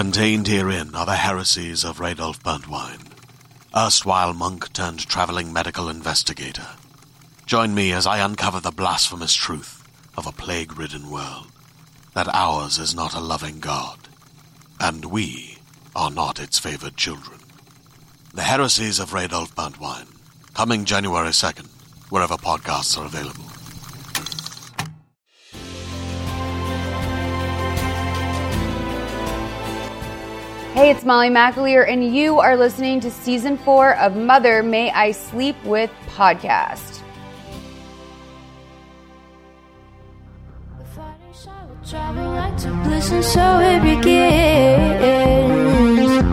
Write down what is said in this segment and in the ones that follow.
Contained herein are the heresies of Radolf Burntwine, erstwhile monk turned traveling medical investigator. Join me as I uncover the blasphemous truth of a plague-ridden world, that ours is not a loving God, and we are not its favored children. The heresies of Radolf Burntwine, coming January 2nd, wherever podcasts are available. Hey, it's Molly McAleer, and you are listening to Season 4 of Mother May I Sleep With podcast. The fighting shot will travel right to bliss, and so it begins.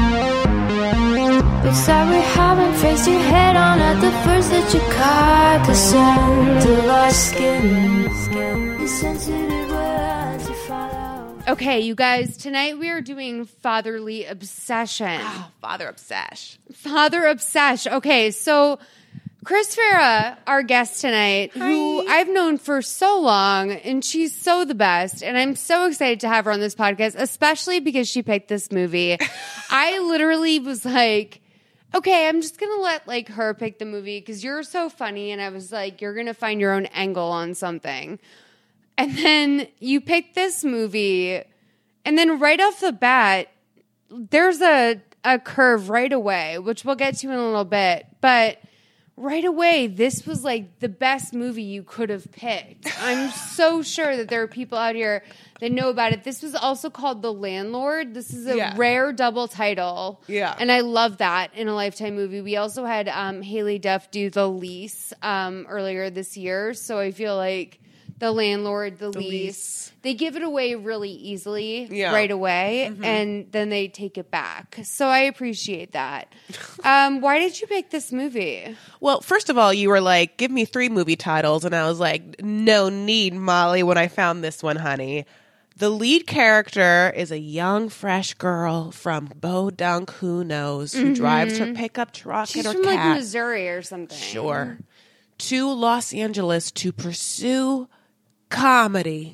But sad we haven't faced you head on at the first that you caught the scent of our skin. The sensitive words you follow. Okay, you guys, tonight we are doing Fatherly Obsession. Oh, Father Obsesh. Father Obsesh. Okay, so Chris Farah, our guest tonight, who I've known for so long, and she's so the best, and I'm so excited to have her on this podcast, especially because she picked this movie. I literally was like, okay, I'm just going to let her pick the movie because you're so funny, and I was like, you're going to find your own angle on something. And then you picked this movie, and then right off the bat, there's a curve right away, which we'll get to in a little bit. But right away, this was the best movie you could have picked. I'm so sure that there are people out here that know about it. This was also called The Landlord. This is a rare double title. Yeah. And I love that in a Lifetime movie. We also had Haley Duff do The Lease earlier this year. So I feel like The Landlord, The Lease. They give it away really easily right away, and then they take it back. So I appreciate that. Why did you pick this movie? Well, first of all, you were like, give me 3 movie titles. And I was like, no need, Molly, when I found this one, honey. The lead character is a young, fresh girl from Bodunk, who knows, who drives her pickup truck She's and her from cat. Missouri or something. Sure. To Los Angeles to pursue comedy.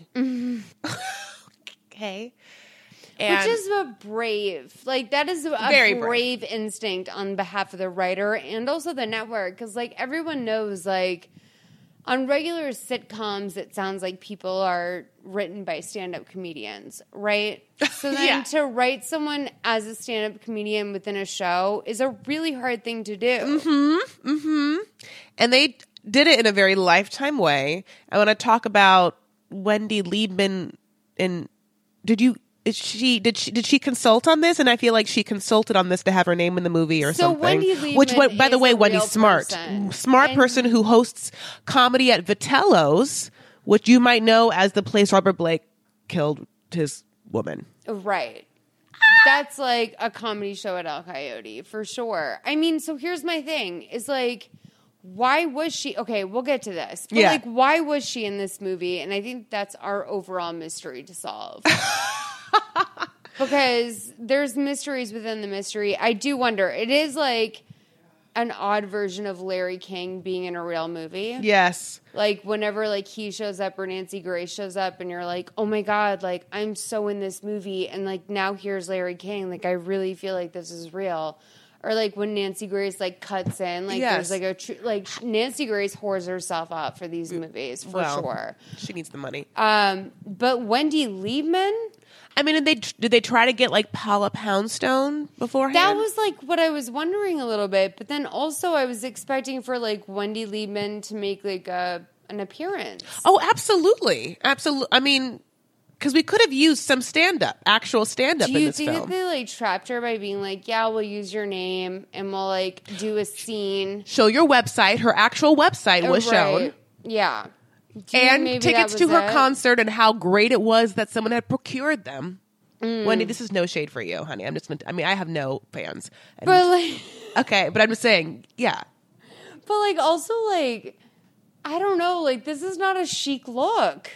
Okay. And Which is a brave, that is a Very brave instinct on behalf of the writer and also the network. Because, everyone knows, on regular sitcoms, it sounds like people are written by stand-up comedians, right? So then to write someone as a stand-up comedian within a show is a really hard thing to do. And they did it in a very Lifetime way. I want to talk about Wendy Liebman. And did she consult on this? And I feel like she consulted on this to have her name in the movie or something. Wendy Liebman Which, by the is way, a Wendy's real smart. person. Smart person who hosts comedy at Vitello's, which you might know as the place Robert Blake killed his woman. Right. That's a comedy show at El Coyote, for sure. I mean, so here's my thing. Is why was she... Okay, we'll get to this. But why was she in this movie? And I think that's our overall mystery to solve. Because there's mysteries within the mystery. I do wonder. It is an odd version of Larry King being in a real movie. Yes. Whenever he shows up or Nancy Grace shows up and you're like, oh my God, I'm so in this movie. And now here's Larry King. I really feel like this is real. Or when Nancy Grace cuts in, Yes. there's a true, Nancy Grace whores herself out for these movies for sure. She needs the money. But Wendy Liebman, I mean, did they try to get Paula Poundstone beforehand? that was what I was wondering a little bit. But then also I was expecting for Wendy Liebman to make an appearance. Oh, absolutely, absolutely. I mean, because we could have used some actual stand-up in this film. Do you think they trapped her by being yeah, we'll use your name and we'll do a scene? Show your website. Her actual website was shown. Yeah. And tickets to her concert and how great it was that someone had procured them. Wendy, this is no shade for you, honey. I have no fans. But okay, but I'm just saying, yeah. But also I don't know, this is not a chic look.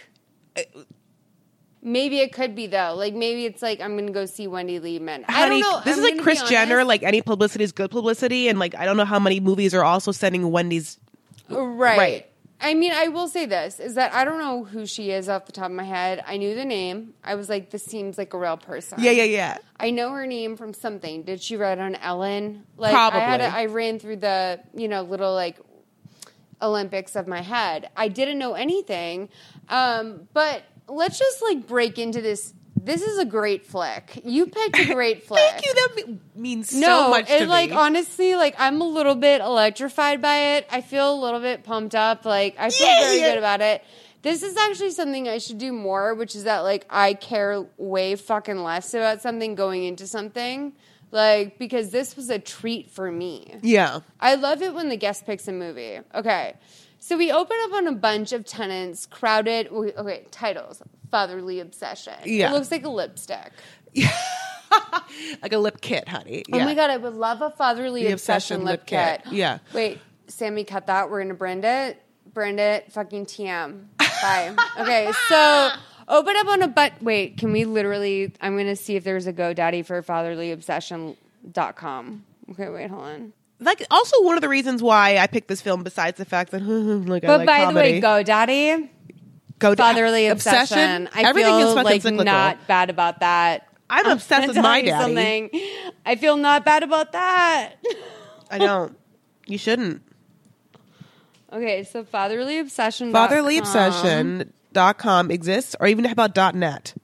Maybe it could be though. Maybe it's I'm going to go see Wendy Liebman. I don't know. This is Kris Jenner. Any publicity is good publicity, and I don't know how many movies are also sending Wendy's. Right. I mean, I will say this, is that I don't know who she is off the top of my head. I knew the name. I was like, this seems like a real person. Yeah. I know her name from something. Did she write on Ellen? Like, Probably. I ran through the, little, like, Olympics of my head. I didn't know anything. But let's just, like, break into this. This is a great flick. You picked a great flick. Thank you. That means so much to me. Like, honestly, like, I'm a little bit electrified by it. I feel a little bit pumped up. Like, I feel very good about it. This is actually something I should do more, which is that, like, I care way fucking less about something going into something. Like, because this was a treat for me. Yeah. I love it when the guest picks a movie. Okay. So we open up on a bunch of tenants, crowded. Okay, titles. Fatherly Obsession. Yeah. It looks like a lipstick. Like a lip kit, honey. Oh my God, I would love a Fatherly Obsession lip kit. Yeah. Wait, Sammy, cut that. We're going to brand it. Brand it. Fucking TM. Bye. Okay, so open up on a wait, can we literally, I'm going to see if there's a GoDaddy for fatherlyobsession.com. Okay, wait, hold on. Like, also one of the reasons why I picked this film, besides the fact that, like, I But like by comedy. the way, GoDaddy, Fatherly Obsession. I Everything feel is fucking like cyclical. not bad about that. I'm obsessed with my daddy. Something. I feel not bad about that. I don't. You shouldn't. Okay, so fatherlyobsession.com. Fatherlyobsession.com exists, or even how about .net?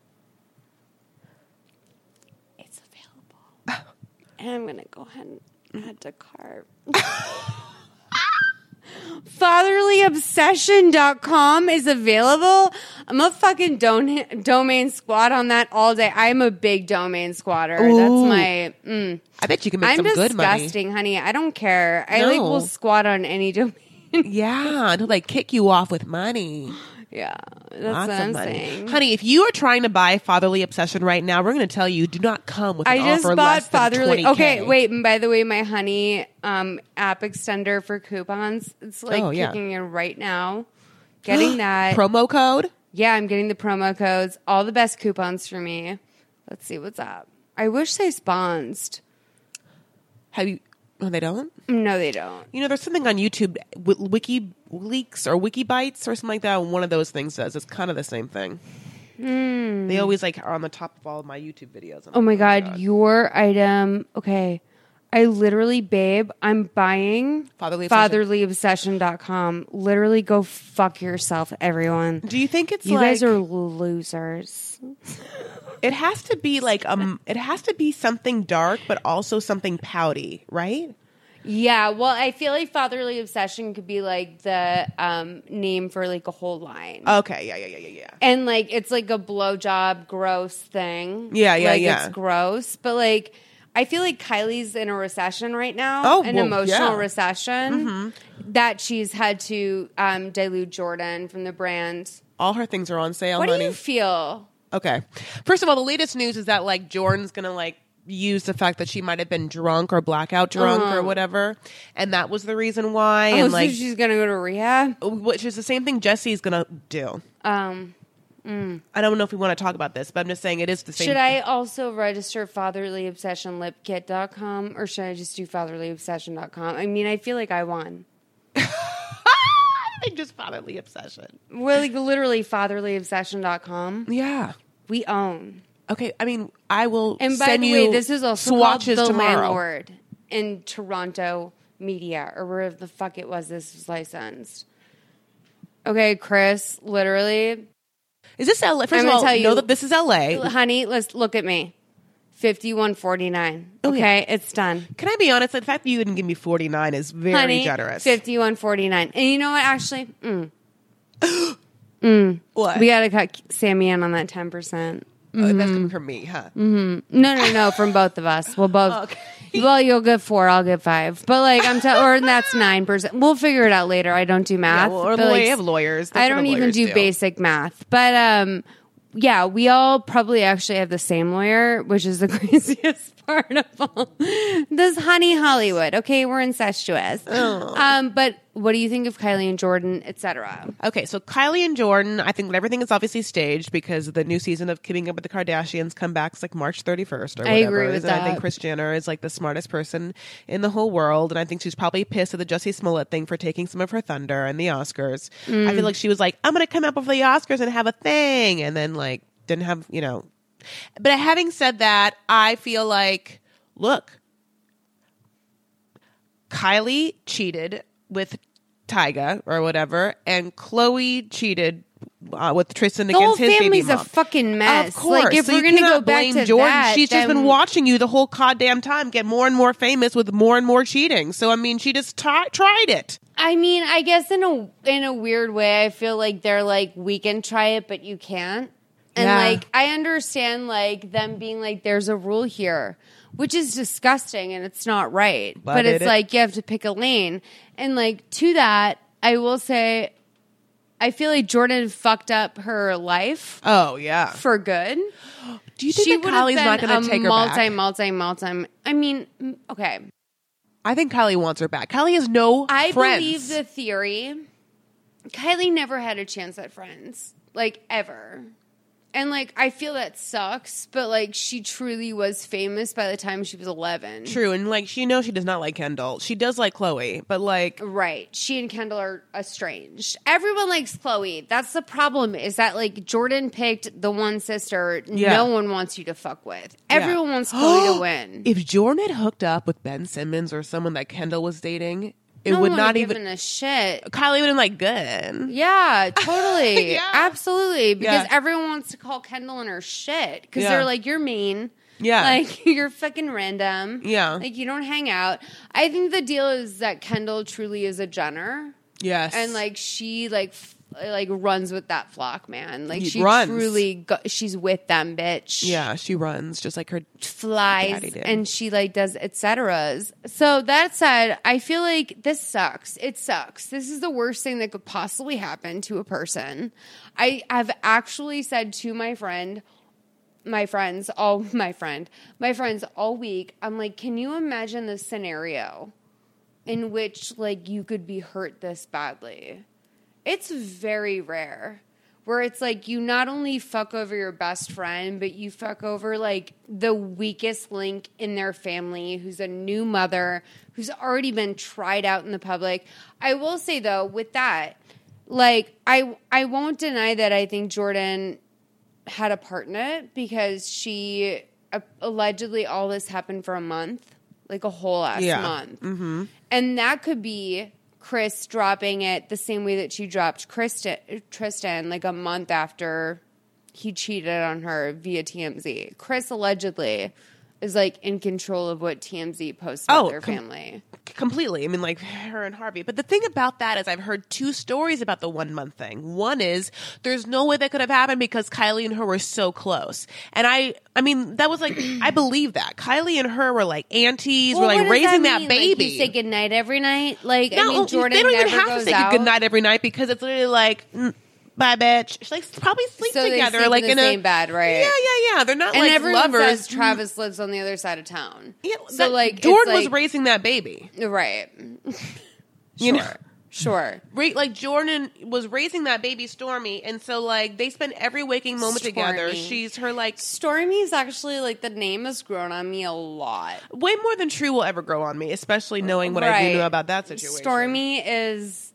It's available. And I'm going to go ahead and add to cart. Fatherlyobsession.com is available. I'm a fucking domain squat on that all day. I'm a big domain squatter. Ooh. That's my... I bet you can make I'm some good money. disgusting, honey. I don't care. I No. will squat on any domain. Yeah, until they kick you off with money. Yeah, that's Lots what of I'm money. saying. Honey, if you are trying to buy Fatherly Obsession right now, we're going to tell you, do not come with an I just offer bought less than Fatherly. 20K. Okay, wait. And by the way, my Honey app extender for coupons, it's like kicking in right now. Getting that. Promo code? Yeah, I'm getting the promo codes. All the best coupons for me. Let's see what's up. I wish they sponsed. Have you... Oh, they don't? No, they don't. You know, there's something on YouTube, WikiLeaks or WikiBytes or something like that. One of those things does. It's kind of the same thing. They always like are on the top of all of my YouTube videos. Oh my God, your item. Okay. I literally, babe, I'm buying Fatherly Obsession. fatherlyobsession.com. Literally go fuck yourself, everyone. Do you think it's You like... guys are losers. It has to be like it has to be something dark, but also something pouty, right? Yeah, well, I feel like Fatherly Obsession could be like the name for like a whole line. Okay, yeah. And like it's like a blowjob gross thing. Yeah. It's gross, but like I feel like Kylie's in a recession right now. Oh, an well, emotional yeah. recession that she's had to dilute Jordan from the brand. All her things are on sale, What honey. do you feel? Okay. First of all, the latest news is that like Jordan's gonna like use the fact that she might have been drunk or blackout drunk or whatever, and that was the reason why. Oh, and so like, she's gonna go to rehab? which is the same thing Jesse's gonna do. I don't know if we want to talk about this, but I'm just saying it is the same. Should I also register fatherlyobsessionlipkit.com or should I just do fatherlyobsession.com? I mean, I feel like I won. I just Fatherly Obsession. We're like literally fatherlyobsession.com. Yeah. We own. Okay. I mean, I will. And by send the you way, this is also swatches called The tomorrow. Landlord in Toronto Media or wherever the fuck it was this was licensed. Okay, Chris, literally. Is this LA? First I'm of gonna all, tell you- know that this is LA. Honey, let's look at me. 51.49. Oh, Okay, it's done. Can I be honest? The fact that you didn't give me 49 is very Honey, generous. 51.49. And you know what? Actually, What? we got to cut Sammy in on that 10%. Oh, that's coming from me, huh? No, from both of us. We'll both. Okay. Well, you'll get 4, I'll get 5. But like or that's 9%. We'll figure it out later. I don't do math. Yeah, well, or but, we have lawyers. That's I what don't the even lawyers do basic math. But yeah, we all probably actually have the same lawyer, which is the craziest part of all. This Honey Hollywood. Okay, we're incestuous. Oh. But What do you think of Kylie and Jordan, etc.? Okay, so Kylie and Jordan, I think everything is obviously staged because the new season of Keeping Up with the Kardashians come back like March 31st or whatever. I agree with and that. I think Kris Jenner is like the smartest person in the whole world, and I think she's probably pissed at the Jussie Smollett thing for taking some of her thunder and the Oscars. I feel like she was like, I'm going to come up with the Oscars and have a thing, and then like didn't have, you know. But having said that, I feel like, look, Kylie cheated with Tyga or whatever, and Khloe cheated with Tristan The whole against his baby family's mom. a fucking mess. Of course. Like, if So we're you going to go cannot back blame to Jordan. that, She's just then- been watching you the whole goddamn time get more and more famous with more and more cheating. So I mean, she just tried it. I mean, I guess in a weird way, I feel like they're like, we can try it, but you can't. And Yeah. like, I understand like them being like, there's a rule here, which is disgusting and it's not right. But it's like, you have to pick a lane. And like, to that, I will say, I feel like Jordan fucked up her life Oh yeah. for good. Do you think that would have Kylie's not been going to take her back? multi. I mean, okay. I think Kylie wants her back. Kylie has no I friends. believe the theory. Kylie never had a chance at friends, like ever. And like, I feel that sucks, but like, she truly was famous by the time she was 11. True, and like she knows she does not like Kendall. She does like Khloe, but like Right. She and Kendall are estranged. Everyone likes Khloe. That's the problem, is that like Jordan picked the one sister no one wants you to fuck with. Everyone wants Khloe to win. if Jordan had hooked up with Ben Simmons or someone that Kendall was dating, it no would one not have even. given a shit. Kylie would have been like, good. Yeah, totally. Yeah. Absolutely. Because Yeah. everyone wants to call Kendall on her shit. Because Yeah. they're like, you're mean. Yeah. Like, you're fucking random. Yeah. Like, you don't hang out. I think the deal is that Kendall truly is a Jenner. Yes. And, like, she, like runs with that flock, man. Like, She she runs. truly, she's with them, bitch. yeah, she runs just like her. Flies Daddy did. and she like does et ceteras. So that said, I feel like this sucks. It sucks. This is the worst thing that could possibly happen to a person. I've actually said to my friends all week, I'm like, can you imagine the scenario in which like you could be hurt this badly? It's very rare. Where it's like you not only fuck over your best friend, but you fuck over like the weakest link in their family, who's a new mother, who's already been tried out in the public. I will say though, with that, like I won't deny that I think Jordan had a part in it, because she allegedly all this happened for a month, like a whole ass month. Mm-hmm. And that could be Kris dropping it the same way that she dropped Tristan like a month after he cheated on her via TMZ. Kris allegedly is like in control of what TMZ posts about their family. Completely. I mean, like her and Harvey. But the thing about that is I've heard two stories about the 1 month thing. One is there's no way that could have happened because Kylie and her were so close. And I mean, that was like, I believe that. Kylie and her were like aunties, were like raising that baby. Like, you say goodnight every night? Like, No, I mean, Jordan they don't never even have goes to say out. goodnight every night because it's literally like, bye, bitch. She like probably sleep So they together, sleep like in the same a bed, right? Yeah. They're not And like everyone lovers. says Travis lives on the other side of town. Yeah, so like Jordan it's was like, raising that baby. right. You know? Sure. Right, like Jordan was raising that baby Stormy, and so like they spend every waking moment together. Stormy. She's her like Stormy is actually like the name has grown on me a lot. way more than True will ever grow on me, especially knowing what I do know about that situation. Stormy is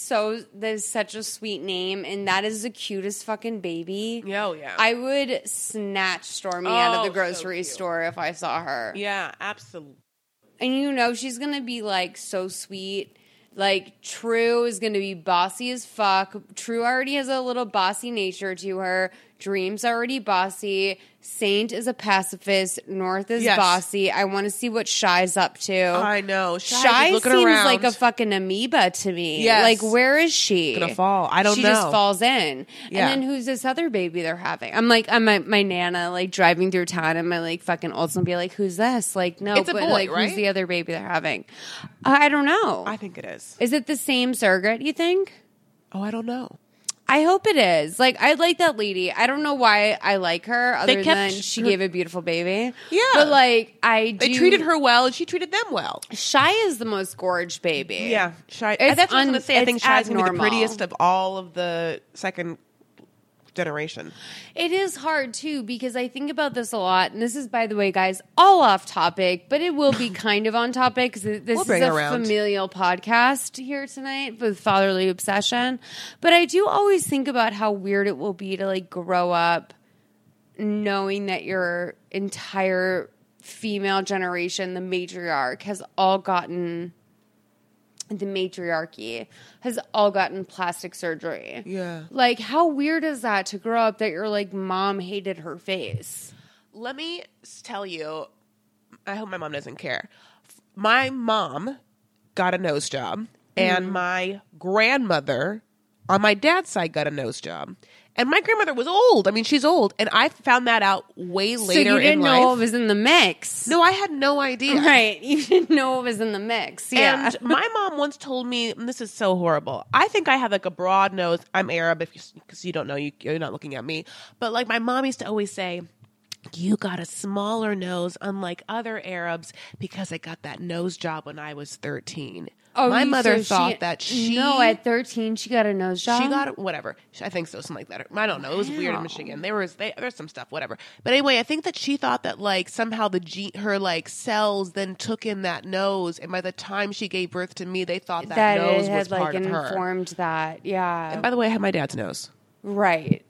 such a sweet name, and that is the cutest fucking baby. Oh yeah, I would snatch Stormy out of the so grocery cute. store if I saw her. yeah, absolutely. And you know she's gonna be like so sweet. Like True is gonna be bossy as fuck. True already has a little bossy nature to her. Dream's already bossy. Saint is a pacifist. North is bossy. I want to see what Shy's up to. I know. Shy looking seems around. like a fucking amoeba to me. Yes. Like, where is she? Gonna fall. I don't she know. She just falls in. Yeah. And then who's this other baby they're having? I'm like, I'm my Nana, like driving through town, and my like fucking Olsen be like, who's this? Like, no, It's a but boy, like, right? who's the other baby they're having? I don't know. I think it is. Is it the same surrogate? You think? Oh, I don't know. I hope it is. Like, I like that lady. I don't know why I like her other than she gave a beautiful baby. Yeah. But, like, They treated her well, and she treated them well. Shy is the most gorge baby. Yeah. Shy. It's That's what I was going to say. I think it's Shy's going to be the abnormal. prettiest of all of the second generation. It is hard, too, because I think about this a lot. And this is, by the way, guys, all off topic, but it will be kind of on topic because this is a familial podcast here tonight with fatherly obsession. But I do always think about how weird it will be to, like, grow up knowing that your entire female generation, the matriarchy, has all gotten plastic surgery. Yeah. Like, how weird is that to grow up that your, like, mom hated her face? Let me tell you, I hope my mom doesn't care. My mom got a nose job, and my grandmother on my dad's side got a nose job. And my grandmother was old. I mean, she's old. And I found that out way later in life. So you didn't know what was in the mix. No, I had no idea. Right. You didn't know what was in the mix. Yeah. And my mom once told me, and this is so horrible, I think I have like a broad nose. I'm Arab, because you don't know, you're not looking at me. But like my mom used to always say, you got a smaller nose, unlike other Arabs, because I got that nose job when I was 13. Oh, my mother thought that she... No, at 13, she got a nose job? She got, whatever. I think so, something like that. I don't know. It was weird in Michigan. There's some stuff, whatever. But anyway, I think that she thought that, like, somehow her, like, cells then took in that nose, and by the time she gave birth to me, they thought that nose it had, was part like, of her. informed that, yeah. And by the way, I had my dad's nose. Right.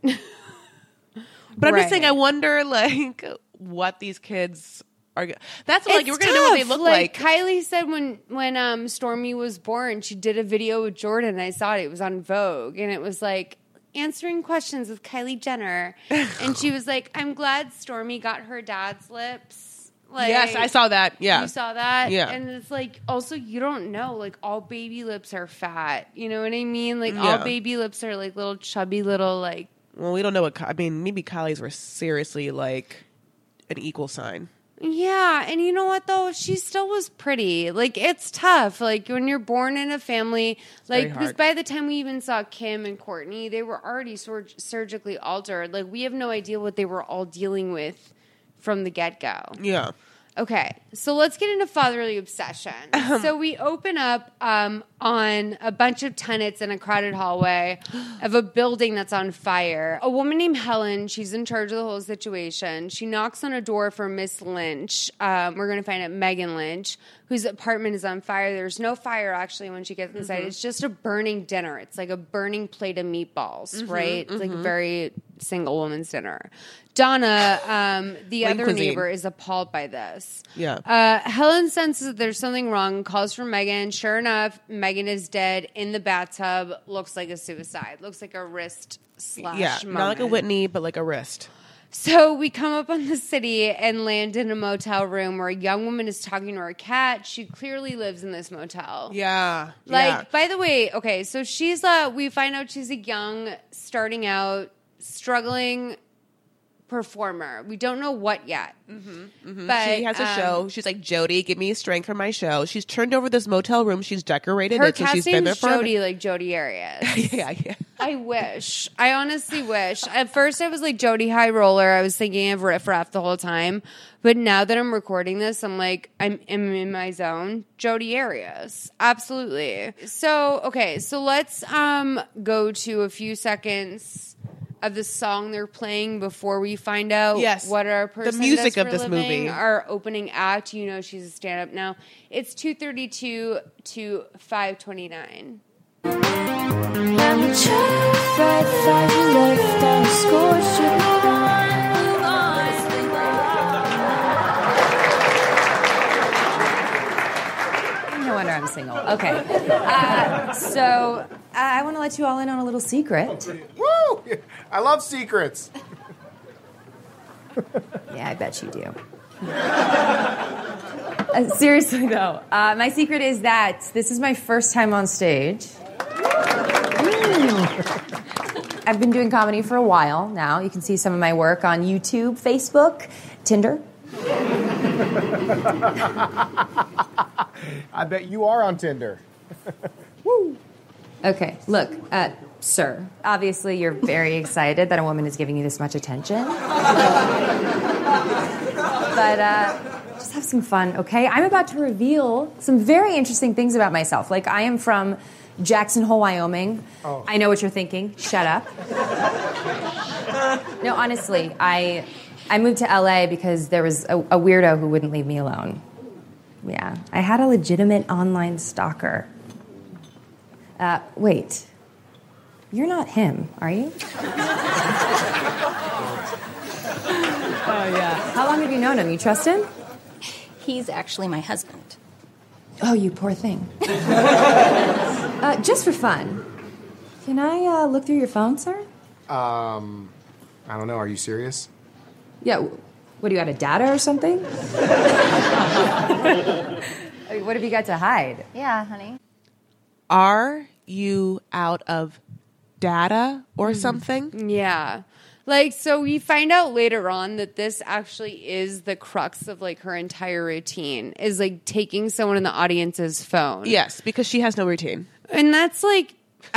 But I'm just saying, I wonder, like, what these kids... That's what, like, we're going to know what they look like. Kylie said when Stormy was born, she did a video with Jordan. I saw it. It was on Vogue. And it was like answering questions with Kylie Jenner. And she was like, I'm glad Stormy got her dad's lips. Like, yes, I saw that. Yeah. You saw that? Yeah. And it's like, also, you don't know. Like, all baby lips are fat. You know what I mean? Like, all baby lips are like little chubby little, like. Well, we don't know what. I mean, maybe Kylie's were seriously like an equal sign. Yeah, and you know what, though? She still was pretty. Like, it's tough. Like, when you're born in a family, like, because by the time we even saw Kim and Courtney, they were already surgically altered. Like, we have no idea what they were all dealing with from the get-go. Yeah. Okay, so let's get into fatherly obsession. So we open up on a bunch of tenants in a crowded hallway of a building that's on fire. A woman named Helen, she's in charge of the whole situation. She knocks on a door for Miss Lynch. We're going to find out Megan Lynch, whose apartment is on fire. There's no fire, actually, when she gets inside. It's just a burning dinner. It's like a burning plate of meatballs, right? It's like a very single woman's dinner. Donna, the other neighbor, is appalled by this. Yeah. Helen senses that there's something wrong, calls for Megan. Sure enough, Megan is dead in the bathtub. Looks like a suicide. Looks like a wrist slash moment. Not like a Whitney, but like a wrist. So we come up on the city and land in a motel room where a young woman is talking to her cat. She clearly lives in this motel. Yeah. Like, by the way, okay, so she's we find out she's a young, starting out, struggling performer. We don't know what yet. But she has a show. She's like, Jody, give me strength for my show. She's turned over this motel room. She's decorated her it. So she's been there for Jody, like Jody Arias. yeah. I wish. I honestly wish. At first, I was like Jody High Roller. I was thinking of Riff Raff the whole time. But now that I'm recording this, I'm like, I'm in my zone. Jody Arias. Absolutely. So, okay. So let's go to a few seconds of the song they're playing before we find out what our person the music does of for this living. movie. Our opening act, you know, she's a stand-up now. It's 2:32 to 5:29. And the chaff that you left on the score should move on. No wonder I'm single. Okay. So I want to let you all in on a little secret. Woo! I love secrets. Yeah, I bet you do. Seriously, though. My secret is that this is my first time on stage. I've been doing comedy for a while now. You can see some of my work on YouTube, Facebook, Tinder. I bet you are on Tinder. Woo! Okay, look, Sir, obviously you're very excited that a woman is giving you this much attention. But just have some fun, okay? I'm about to reveal some very interesting things about myself. Like, I am from Jackson Hole, Wyoming. Oh. I know what you're thinking. Shut up. No, honestly, I moved to LA because there was a weirdo who wouldn't leave me alone. Yeah, I had a legitimate online stalker. Wait. You're not him, are you? Oh, yeah. How long have you known him? You trust him? He's actually my husband. Oh, you poor thing. Just for fun, can I look through your phone, sir? I don't know. Are you serious? Yeah. What, do you got a data or something? I mean, what have you got to hide? Yeah, honey. Are you out of data or something? Yeah. Like, so we find out later on that this actually is the crux of, like, her entire routine, is, like, taking someone in the audience's phone. Yes, because she has no routine. And that's, like,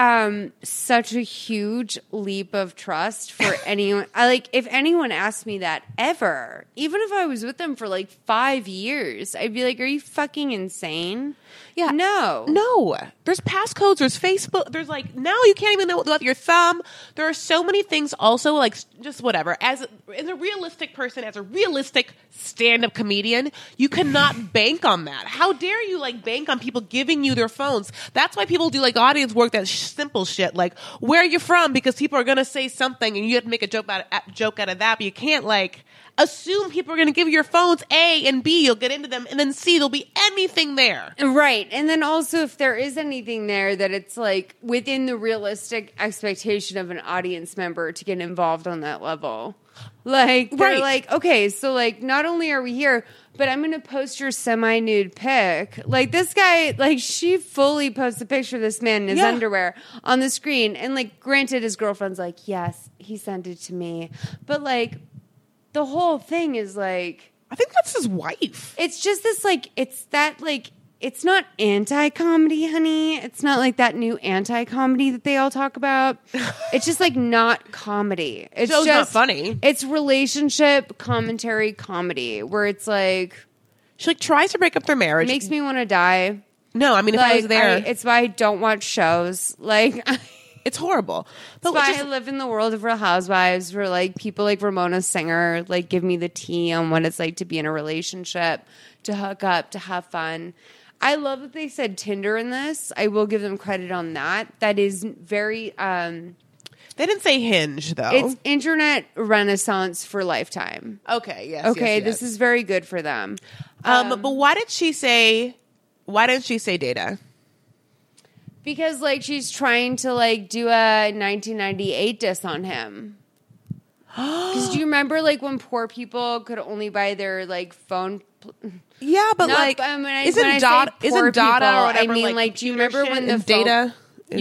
such a huge leap of trust for anyone. If anyone asked me that ever, even if I was with them for, like, 5 years, I'd be like, are you fucking insane? Yeah. No. There's passcodes, there's Facebook, there's like, now you can't even know what with your thumb. There are so many things also, like, just whatever. As a realistic person, as a realistic stand-up comedian, you cannot bank on that. How dare you, like, bank on people giving you their phones? That's why people do, like, audience work, that simple shit, like, where are you from? Because people are going to say something and you have to make a joke out of that, but you can't, like, assume people are going to give you your phones, A, and B, you'll get into them, and then C, there'll be anything there. Right. And then also, if there is anything there, that it's like within the realistic expectation of an audience member to get involved on that level. Like, they're like, okay, so like, not only are we here, but I'm going to post your semi-nude pic. Like, this guy, like, she fully posts a picture of this man in his underwear on the screen. And, like, granted, his girlfriend's like, yes, he sent it to me. But, like, the whole thing is like, I think that's his wife. it's just this, like, it's that, like, it's not anti-comedy, honey. It's not like that new anti-comedy that they all talk about. It's just, like, not comedy. It's Show's just not funny. It's relationship commentary comedy where it's like, She, like, tries to break up their marriage. makes me want to die. No, I mean, if I was there, it's why I don't watch shows. Like, it's horrible. That's why I live in the world of Real Housewives, where like people like Ramona Singer like give me the tea on what it's like to be in a relationship, to hook up, to have fun. I love that they said Tinder in this. I will give them credit on that. That is very. They didn't say Hinge though. It's internet renaissance for Lifetime. Okay. Yes. Okay, yes, yes. this is very good for them. But why didn't she say data? Because like she's trying to like do a 1998 diss on him. Because do you remember like when poor people could only buy their like phone? Yeah, but Not- like, when I isn't say data poor data people, or whatever? I mean, like, do you remember when the data?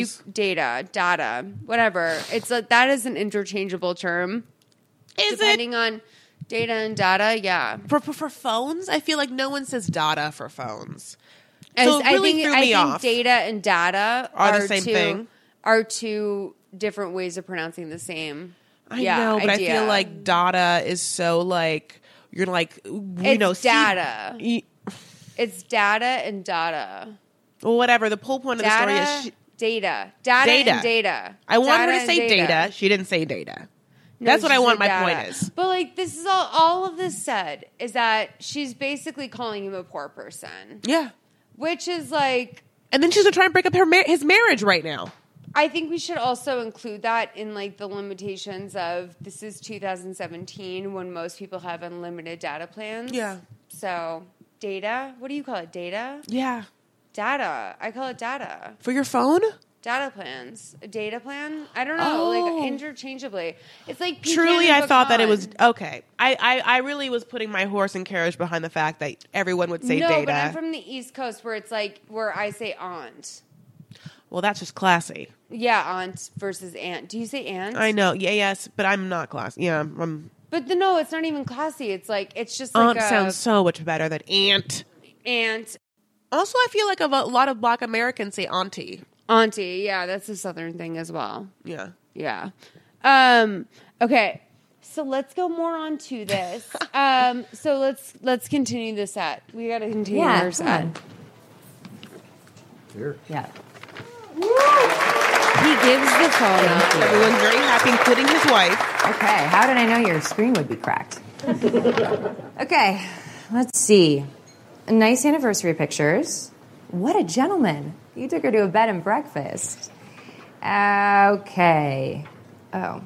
data, whatever? It's a, that is an interchangeable term. Is Depending on data and data, yeah. for phones? I feel like no one says data for phones. As- So it really threw me I think off. data and data Are the same thing. Are two different ways of pronouncing the same. I know, but idea. I feel like data is so like you're like It's data. It's data and data. Well, whatever. The whole point of the story is Data Data. and data. I want Data her to and say data. She didn't say data. No, That's what she I want. said My data. point is. But like this is all of this said is that she's basically calling him a poor person, Yeah. which is like And then she's gonna try and break up his marriage right now. I think we should also include that in like the limitations of this is 2017 when most people have unlimited data plans. Yeah. So data, what do you call it? Data? Yeah. Data. I call it data. For your phone? Data plans. A data plan? I don't know. Like Oh. interchangeably. It's like pecan Truly, and I thought that it was pecan. okay. I really was putting my horse and carriage behind the fact that everyone would say no, data. but I'm from the East Coast where it's like where I say aunt. Well, that's just classy. Yeah, aunt versus aunt. Do you say aunt? I know. Yeah, yes, but I'm not classy. Yeah, But no, it's not even classy. It's like it's just like aunt sounds so much better than aunt. aunt. Also, I feel like a lot of Black Americans say auntie. Auntie, yeah, that's a Southern thing as well. Yeah. Yeah. Okay. So let's go more on to this. So let's continue the set. We got to continue our come set. on. Here. Yeah. He gives the phone up. Everyone's very happy, including his wife. Okay, how did I know your screen would be cracked? Okay, let's see. Nice anniversary pictures. What a gentleman. You took her to a bed and breakfast. Okay. Oh.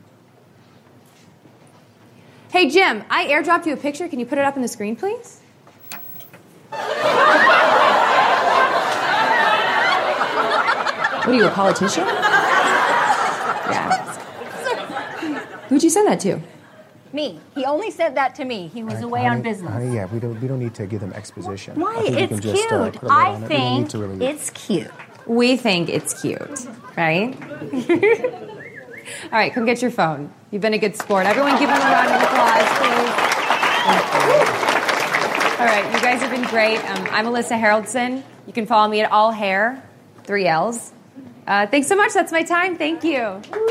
Hey, Jim, I airdropped you a picture. Can you put it up on the screen, please? What are you, a politician? Yeah. Who'd you send that to? Me. He only said that to me. He was away on business. Yeah, we don't need to give them exposition. Why? I think we It's can just, cute. put a lid I on it. We don't need think to really... it's cute. We think it's cute, right? All right, come get your phone. You've been a good sport. Everyone give him a round of applause, please. All right, you guys have been great. I'm Alyssa Haroldson. You can follow me at All Hair, 3 L's. Thanks so much. That's my time. Thank you.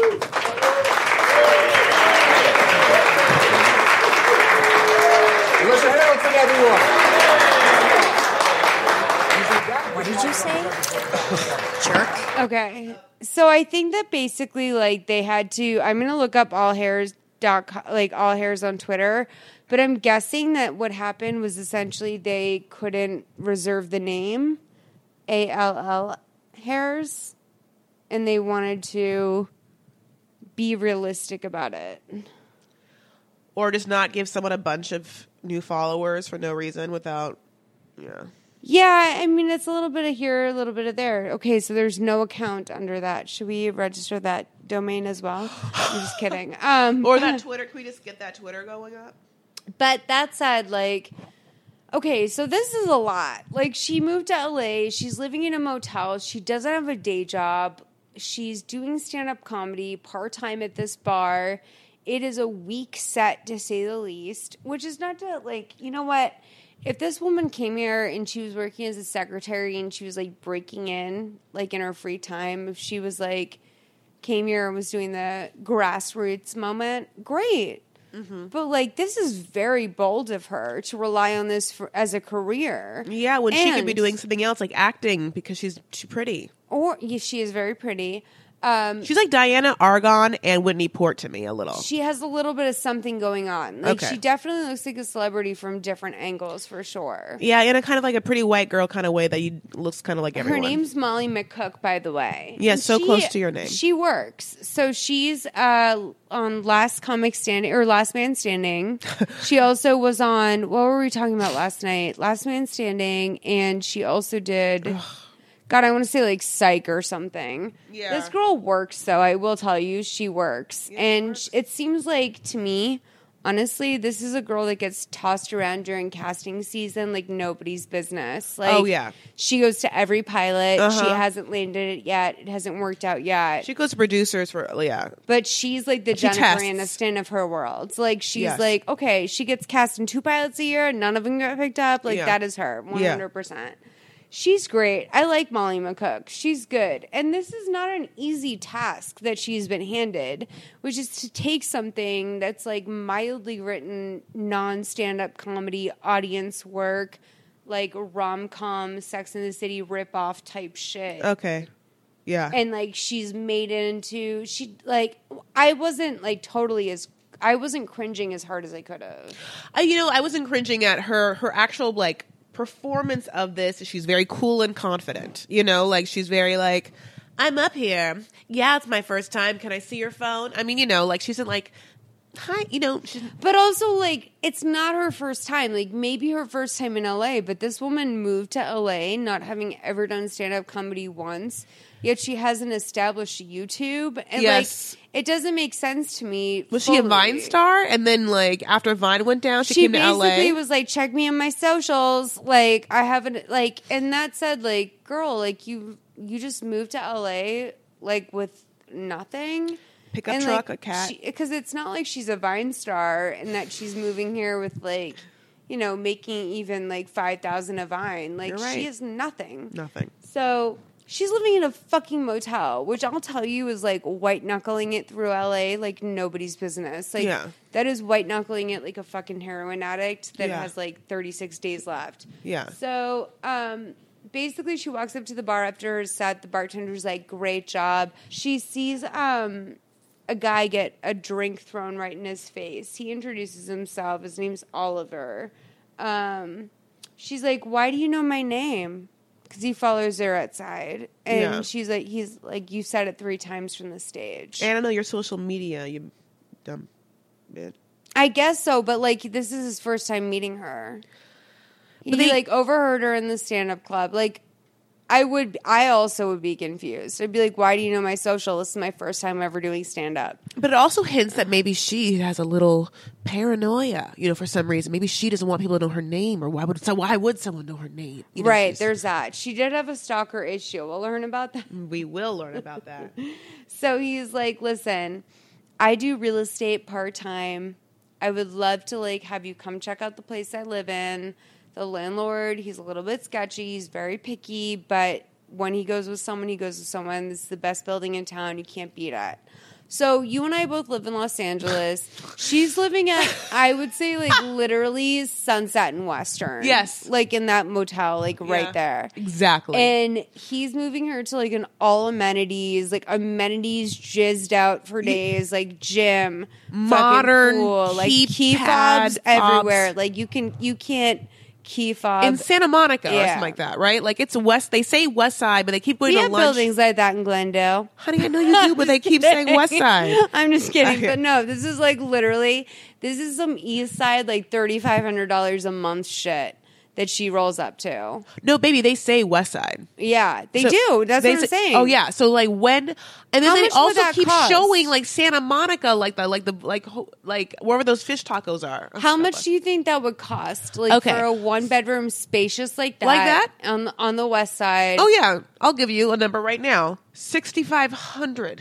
Alyssa Haroldson, everyone! What did you say? Jerk. Okay. So I think that basically, like, they had to. I'm going to look up allhairs.com, like all hairs on Twitter. But I'm guessing that what happened was essentially they couldn't reserve the name ALL hairs, and they wanted to be realistic about it. Or just not give someone a bunch of new followers for no reason without, yeah. Yeah, I mean, it's a little bit of here, a little bit of there. Okay, so there's no account under that. Should we register that domain as well? I'm just kidding. Or that Twitter. Can we just get that Twitter going up? But that said, like, okay, so this is a lot. Like, she moved to LA. She's living in a motel. She doesn't have a day job. She's doing stand-up comedy part-time at this bar. It is a weak set, to say the least, which is not to, like, you know what? If this woman came here and she was working as a secretary and she was, like, breaking in, like, in her free time, if she was, like, came here and was doing the grassroots moment, great. Mm-hmm. But, like, this is very bold of her to rely on this as a career. Yeah, when she could be doing something else, like acting, because she's pretty. Or yeah, she is very pretty. She's like Diana Argon and Whitney Port to me a little. She has a little bit of something going on. Like, Okay. she definitely looks like a celebrity from different angles, for sure. Yeah, in a kind of like a pretty white girl kind of way that you looks kind of like everyone. Her name's Molly McCook, by the way. Yeah, And so close to your name. She works. So she's on Last Man Standing. She also was on, what were we talking about last night? Last Man Standing, and she also did, God, I want to say like Psych or something. Yeah. This girl works, though. I will tell you, she works. Yeah, and it seems like, to me, honestly, this is a girl that gets tossed around during casting season like nobody's business. Like, Oh, yeah. she goes to every pilot. Uh-huh. She hasn't landed it yet. It hasn't worked out yet. She goes to producers for, yeah. But she's like the She Jennifer tests. Aniston of her world. So, like, she's Yes. like, okay, she gets cast in 2 pilots a year and none of them get picked up. Like, Yeah. that is her, 100%. She's great. I like Molly McCook. She's good. And this is not an easy task that she's been handed, which is to take something that's like mildly written, non-stand-up comedy audience work, like rom-com, Sex and the City rip-off type shit. Okay. Yeah. And like she's made it into I wasn't I wasn't cringing as hard as I could have. I wasn't cringing at her actual like performance of this. She's very cool and confident. Like she's very like, I'm up here. Yeah, it's my first time. Can I see your phone? I mean, like she isn't like, hi, she's, But also, like, it's not her first time. Like, maybe her first time in LA, but this woman moved to LA not having ever done stand-up comedy once, yet she has an established YouTube. And, Yes. like, it doesn't make sense to me. was she a fully. Vine star? And then like after Vine went down, she came to basically LA. was like, check me on my socials. Like, I haven't, like, and that said, like, girl, like, you just moved to LA, like, with nothing. Pickup And, truck, like, a cat. Because it's not like she's a Vine star and that she's moving here with, like, making even, like, 5,000 a Vine. Like, You're right. she is nothing. Nothing. So She's living in a fucking motel, which I'll tell you is like white knuckling it through LA like nobody's business. Like that is white knuckling it like a fucking heroin addict that has like 36 days left. Yeah. So basically she walks up to the bar after her set. The bartender's like, great job. She sees a guy get a drink thrown right in his face. He introduces himself. His name's Oliver. She's like, why do you know my name? Because he follows her outside. And she's like, he's like, you said it 3 times from the stage. And I know your social media, you dumb bitch. I guess so, but like, this is his first time meeting her. He like overheard her in the stand-up club. Like, I also would be confused. I'd be like, why do you know my social? This is my first time ever doing stand-up. But it also hints that maybe she has a little paranoia, for some reason. Maybe she doesn't want people to know her name, or why would someone know her name? Right, there's that. She did have a stalker issue. We'll learn about that. We will learn about that. So he's like, listen, I do real estate part-time. I would love to like have you come check out the place I live in. The landlord, he's a little bit sketchy. He's very picky, but when he goes with someone, he goes with someone. This is the best building in town. You can't beat it. So you and I both live in Los Angeles. She's living at, I would say, like literally Sunset and Western. Yes. Like in that motel, like right there. Exactly. And he's moving her to like an all amenities, like amenities jizzed out for days, like gym, modern pool, like key fobs everywhere. Like you can't key fob in Santa Monica or something like that, right? Like it's west. They say West Side, but they keep going we to have lunch. Buildings like that in Glendale, honey. I know you do, but they keep saying West Side. I'm just kidding, but no, this is like literally. This is some East Side like $3,500 a month shit that she rolls up to. No, baby, they say West Side. Yeah, they do. That's what I'm saying. Oh yeah, so like when, and then How they much would also that keep cost? showing like Santa Monica, like wherever those fish tacos are. How much do you think that would cost? Like for a 1-bedroom spacious like that on the West Side? Oh yeah, I'll give you a number right now: $6,500.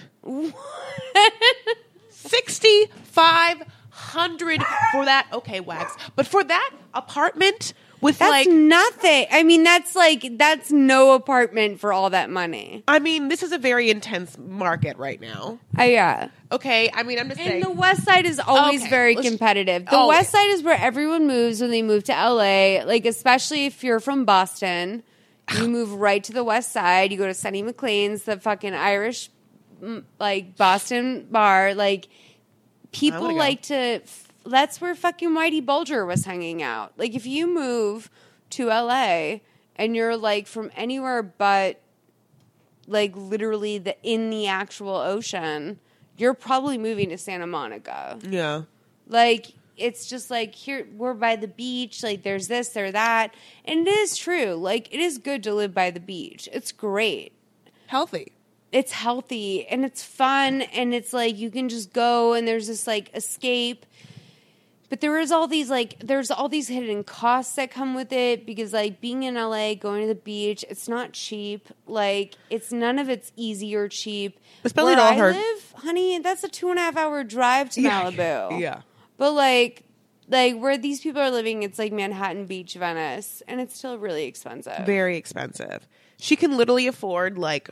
$6,500 for that. Okay, Wags, but for that apartment. That's nothing. I mean, that's no apartment for all that money. I mean, this is a very intense market right now. Yeah. Okay. I mean, I'm just saying. And the West Side is always very competitive. The West Side is where everyone moves when they move to LA. Like, especially if you're from Boston, you move right to the West Side. You go to Sonny McLean's, the fucking Irish, like, Boston bar. Like, people like to... That's where fucking Whitey Bulger was hanging out. Like, if you move to LA and you're like from anywhere but like literally in the actual ocean, you're probably moving to Santa Monica. Yeah. Like, it's just like, here, we're by the beach. Like, there's this, there's that. And it is true. Like, it is good to live by the beach. It's great. Healthy. It's healthy and it's fun. And it's like, you can just go and there's this like escape. But there's all these hidden costs that come with it because like being in LA, going to the beach, it's not cheap. Like none of it's easy or cheap. Especially where I her live, honey, that's a 2.5-hour drive to Malibu. Yeah. But like where these people are living, it's like Manhattan Beach, Venice, and it's still really expensive. Very expensive. She can literally afford like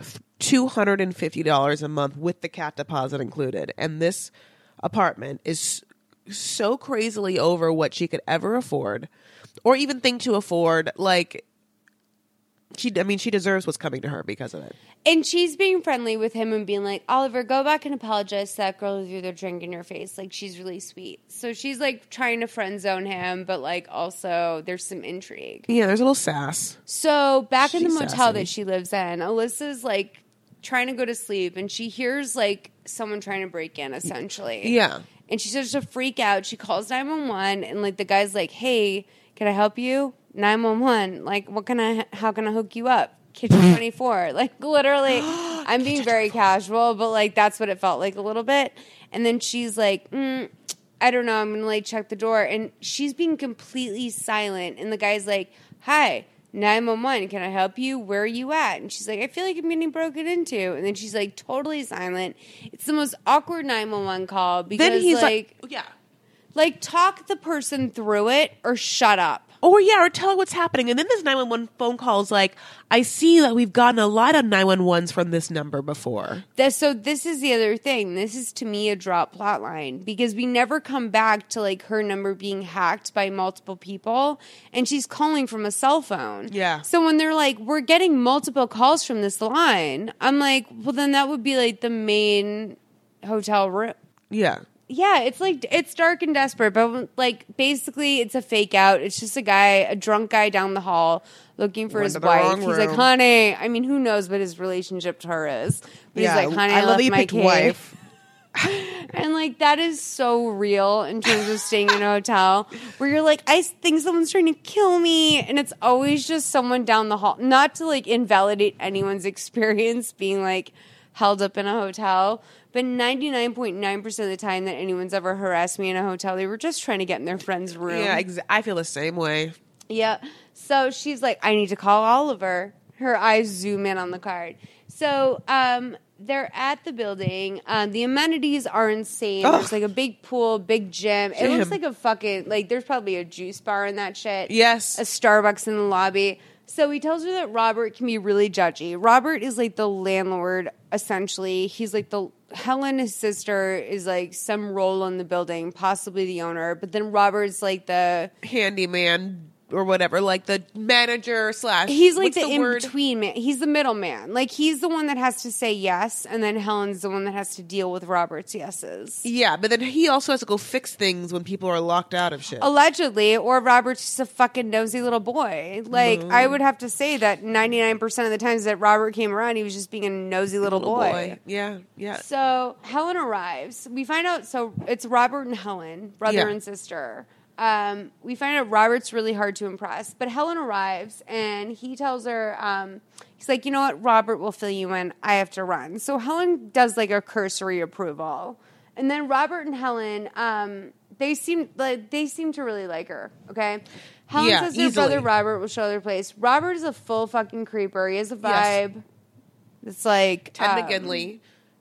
$250 a month with the cat deposit included, and this apartment is so crazily over what she could ever afford or even think to afford. Like she deserves what's coming to her because of it. And she's being friendly with him and being like, Oliver, go back and apologize to that girl who threw their drink in your face. Like, she's really sweet. So she's like trying to friend zone him, but like also there's some intrigue. Yeah, there's a little sass. So back in the motel sassy. that she lives in, Alyssa's like trying to go to sleep and she hears like someone trying to break in essentially. Yeah. And she starts to freak out. She calls 911 and like the guy's like, hey, can I help you? 911. Like, how can I hook you up? Kitchen 24. Like, literally, I'm being very casual, but like that's what it felt like a little bit. And then she's like, I don't know. I'm going to like check the door. And she's being completely silent. And the guy's like, hi, 911, can I help you? Where are you at? And she's like, I feel like I'm getting broken into. And then she's like totally silent. It's the most awkward 911 call because then he's like yeah. Like, talk the person through it or shut up. Or tell her what's happening. And then this 911 phone call is like, I see that we've gotten a lot of 911s from this number before. So this is the other thing. This is, to me, a drop plot line because we never come back to like her number being hacked by multiple people, and she's calling from a cell phone. Yeah. So when they're like, we're getting multiple calls from this line, I'm like, well, then that would be like the main hotel room. Yeah. Yeah, it's like, it's dark and desperate, but like basically it's a fake out. It's just a drunk guy down the hall looking for Went his to the wife. wrong He's like, room. honey, I mean, who knows what his relationship to her is. But Yeah, he's like, honey, I I love left that you my picked kid. wife. And like that is so real in terms of staying in a hotel where you're like, I think someone's trying to kill me, and it's always just someone down the hall. Not to like invalidate anyone's experience being like held up in a hotel, but 99.9% of the time that anyone's ever harassed me in a hotel, they were just trying to get in their friend's room. Yeah, I feel the same way. Yeah. So she's like, I need to call Oliver. Her eyes zoom in on the card. So they're at the building. The amenities are insane. There's like a big pool, big gym. It looks like a fucking, like there's probably a juice bar in that shit. Yes. A Starbucks in the lobby. So he tells her that Robert can be really judgy. Robert is like the landlord, essentially. He's like Helen, his sister, is like some role in the building, possibly the owner. But then Robert's like the handyman or whatever, like the manager slash. He's like what's the word? in-between man. He's the middleman. Like he's the one that has to say yes, and then Helen's the one that has to deal with Robert's yeses. Yeah, but then he also has to go fix things when people are locked out of shit. Allegedly, or Robert's just a fucking nosy little boy. Like, I would have to say that 99% of the times that Robert came around, he was just being a nosy little boy. Yeah. So Helen arrives. We find out, so it's Robert and Helen, brother Yeah. and sister. We find out Robert's really hard to impress, but Helen arrives and he tells her, he's like, you know what, Robert will fill you in. I have to run. So Helen does like a cursory approval. And then Robert and Helen, they seem to really like her. Okay. Helen Yeah, says her easily. brother Robert will show their place. Robert is a full fucking creeper. He has a Yes. vibe. It's like Ted McGinley.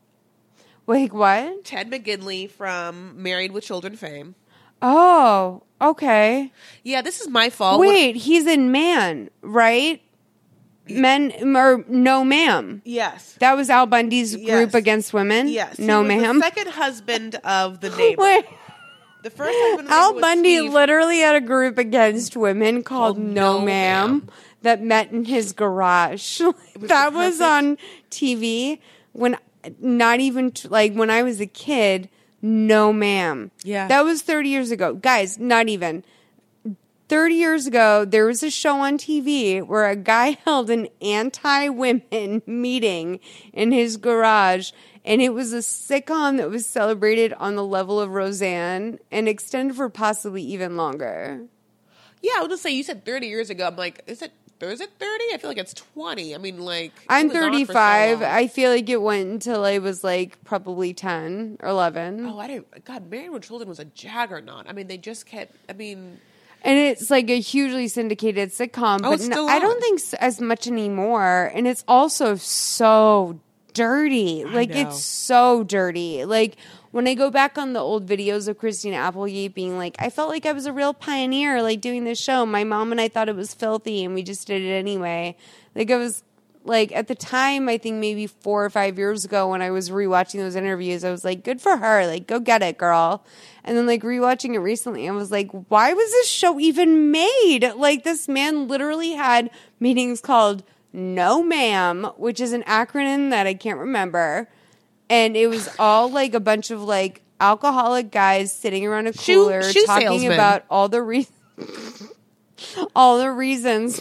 Wait, what? Ted McGinley from Married with Children fame. Oh, okay. Yeah, this is my fault. Wait, he's in Man, right? Men or No Ma'am. Yes. That was Al Bundy's Yes. group against women. Yes. No He was Ma'am. The second husband of the neighbor. Wait, The first husband of the Al neighbor was Bundy Steve. literally had a group against women called No No Ma'am Ma'am. that met in his garage. That was on TV when not even like when I was a kid. No Ma'am. Yeah. That was 30 years ago. Guys, not even. 30 years ago, there was a show on TV where a guy held an anti-women meeting in his garage, and it was a sitcom that was celebrated on the level of Roseanne and extended for possibly even longer. Yeah, I was gonna say, you said 30 years ago. I'm like, is it 30? I feel like it's 20. I mean, like, I'm it was on for so 35. long. I feel like it went until I was like probably 10 or 11. Oh, I didn't. God, Married with Children was a juggernaut. I mean, they just kept. I mean, And it's like a hugely syndicated sitcom, but it's still I don't on. think as much anymore. And it's also so dirty. Like, know. it's so dirty. Like, when I go back on the old videos of Christina Applegate being like, I felt like I was a real pioneer, like, doing this show. My mom and I thought it was filthy, and we just did it anyway. Like, I was, like, at the time, I think maybe 4 or 5 years ago when I was rewatching those interviews, I was like, good for her. Like, go get it, girl. And then, like, rewatching it recently, I was like, why was this show even made? Like, this man literally had meetings called No Ma'am, which is an acronym that I can't remember. And it was all, like, a bunch of, like, alcoholic guys sitting around a cooler shoe talking salesman. about all the reasons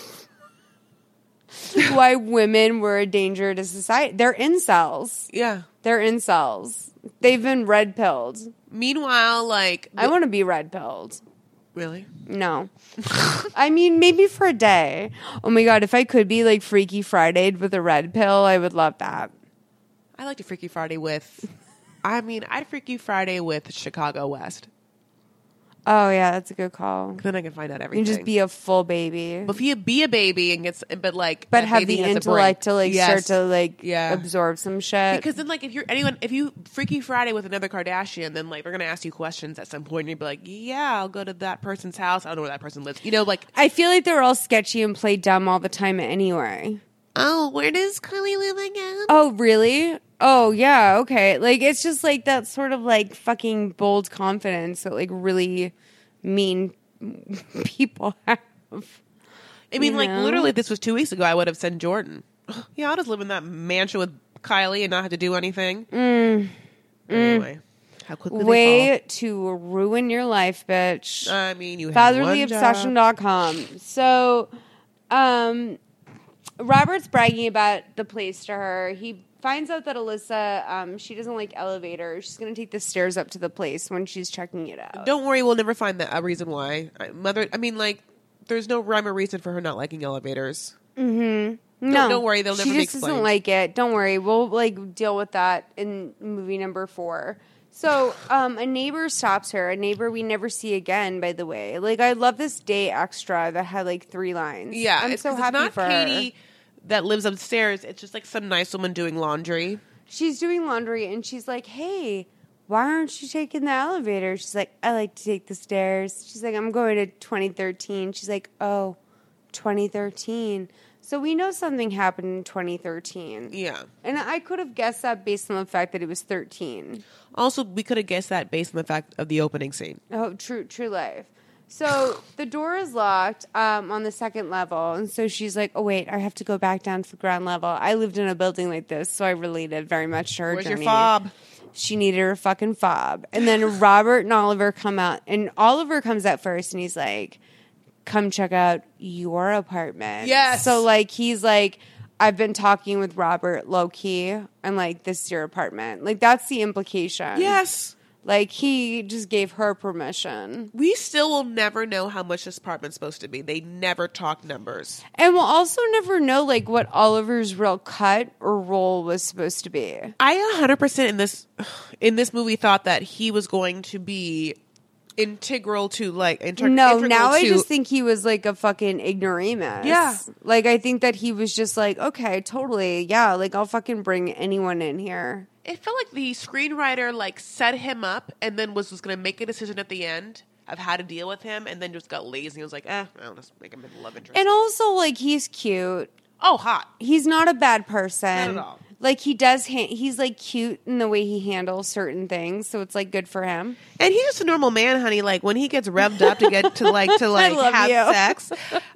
why women were a danger to society. They're incels. yeah. They're incels. They've been red pilled. Meanwhile, like, I want to be red pilled. really? No. I mean, maybe for a day. Oh my God, if I could be like Freaky Friday'd with a red pill, I would love that. I like to Freaky Friday with. I mean, I'd Freaky Friday with Chicago West. Oh yeah, that's a good call. Then I can find out You everything. can just be a full baby. But if you be a baby and but that have baby the has a brain. intellect to like Yes. start to like Yeah. absorb some shit. Because then, like, if you Freaky Friday with another Kardashian, then like they're gonna ask you questions at some point, and you'd be like, "Yeah, I'll go to that person's house. I don't know where that person lives." You know, like, I feel like they're all sketchy and play dumb all the time anyway. oh, where does Kylie live again? Oh, really? Oh, yeah. Okay. Like, it's just like that sort of like fucking bold confidence that like really mean people have. I mean, You like, know? literally, if this was 2 weeks ago, I would have said Jordan. Yeah, I'll just live in that mansion with Kylie and not have to do anything. Anyway, how quickly Way to ruin your life, bitch. they fall. I mean, you have one job. Fatherlyobsession.com. So, Robert's bragging about the place to her. He finds out that Alyssa, she doesn't like elevators. She's going to take the stairs up to the place when she's checking it out. Don't worry, we'll never find a reason why. There's no rhyme or reason for her not liking elevators. No, don't worry, they'll never she be just doesn't explained. like it. Don't worry, we'll like deal with that in movie number 4. So, a neighbor stops her. A neighbor we never see again. By the way, like I love this day extra that had like 3 lines. Yeah, I'm so 'cause happy it's not for Katie her. that lives upstairs. It's just like some nice woman doing laundry. She's doing laundry and she's like, "Hey, why aren't you taking the elevator?" She's like, "I like to take the stairs." She's like, "I'm going to 2013." She's like, "Oh, 2013." So we know something happened in 2013. Yeah. And I could have guessed that based on the fact that it was 13. Also, we could have guessed that based on the fact of the opening scene. Oh, true life. So the door is locked on the second level. And so she's like, "Oh, wait, I have to go back down to the ground level." I lived in a building like this, so I related very much to her Where's journey. your fob? She needed her fucking fob. And then Robert and Oliver come out. And Oliver comes out first, and he's like, "Come check out your apartment." Yes. So, like, he's like, "I've been talking with Robert low-key, and, like, this is your apartment." Like, that's the implication. Yes. Like, he just gave her permission. We still will never know how much this apartment's supposed to be. They never talk numbers. And we'll also never know, like, what Oliver's real cut or role was supposed to be. I 100% in this movie thought that he was going to be integral to like No, integral now I to- just think he was like a fucking ignoramus. Yeah. Like, I think that he was just like, okay, totally. Yeah, like, I'll fucking bring anyone in here. It felt like the screenwriter like set him up and then was just going to make a decision at the end of how to deal with him, and then just got lazy and was like, I'll just make him a love interest. And also, like, he's cute. Oh, hot. He's not a bad person. Not at all. Like, he does, he's like cute in the way he handles certain things. So it's like good for him. And he's just a normal man, honey. Like when he gets revved up to get to like love have you. sex,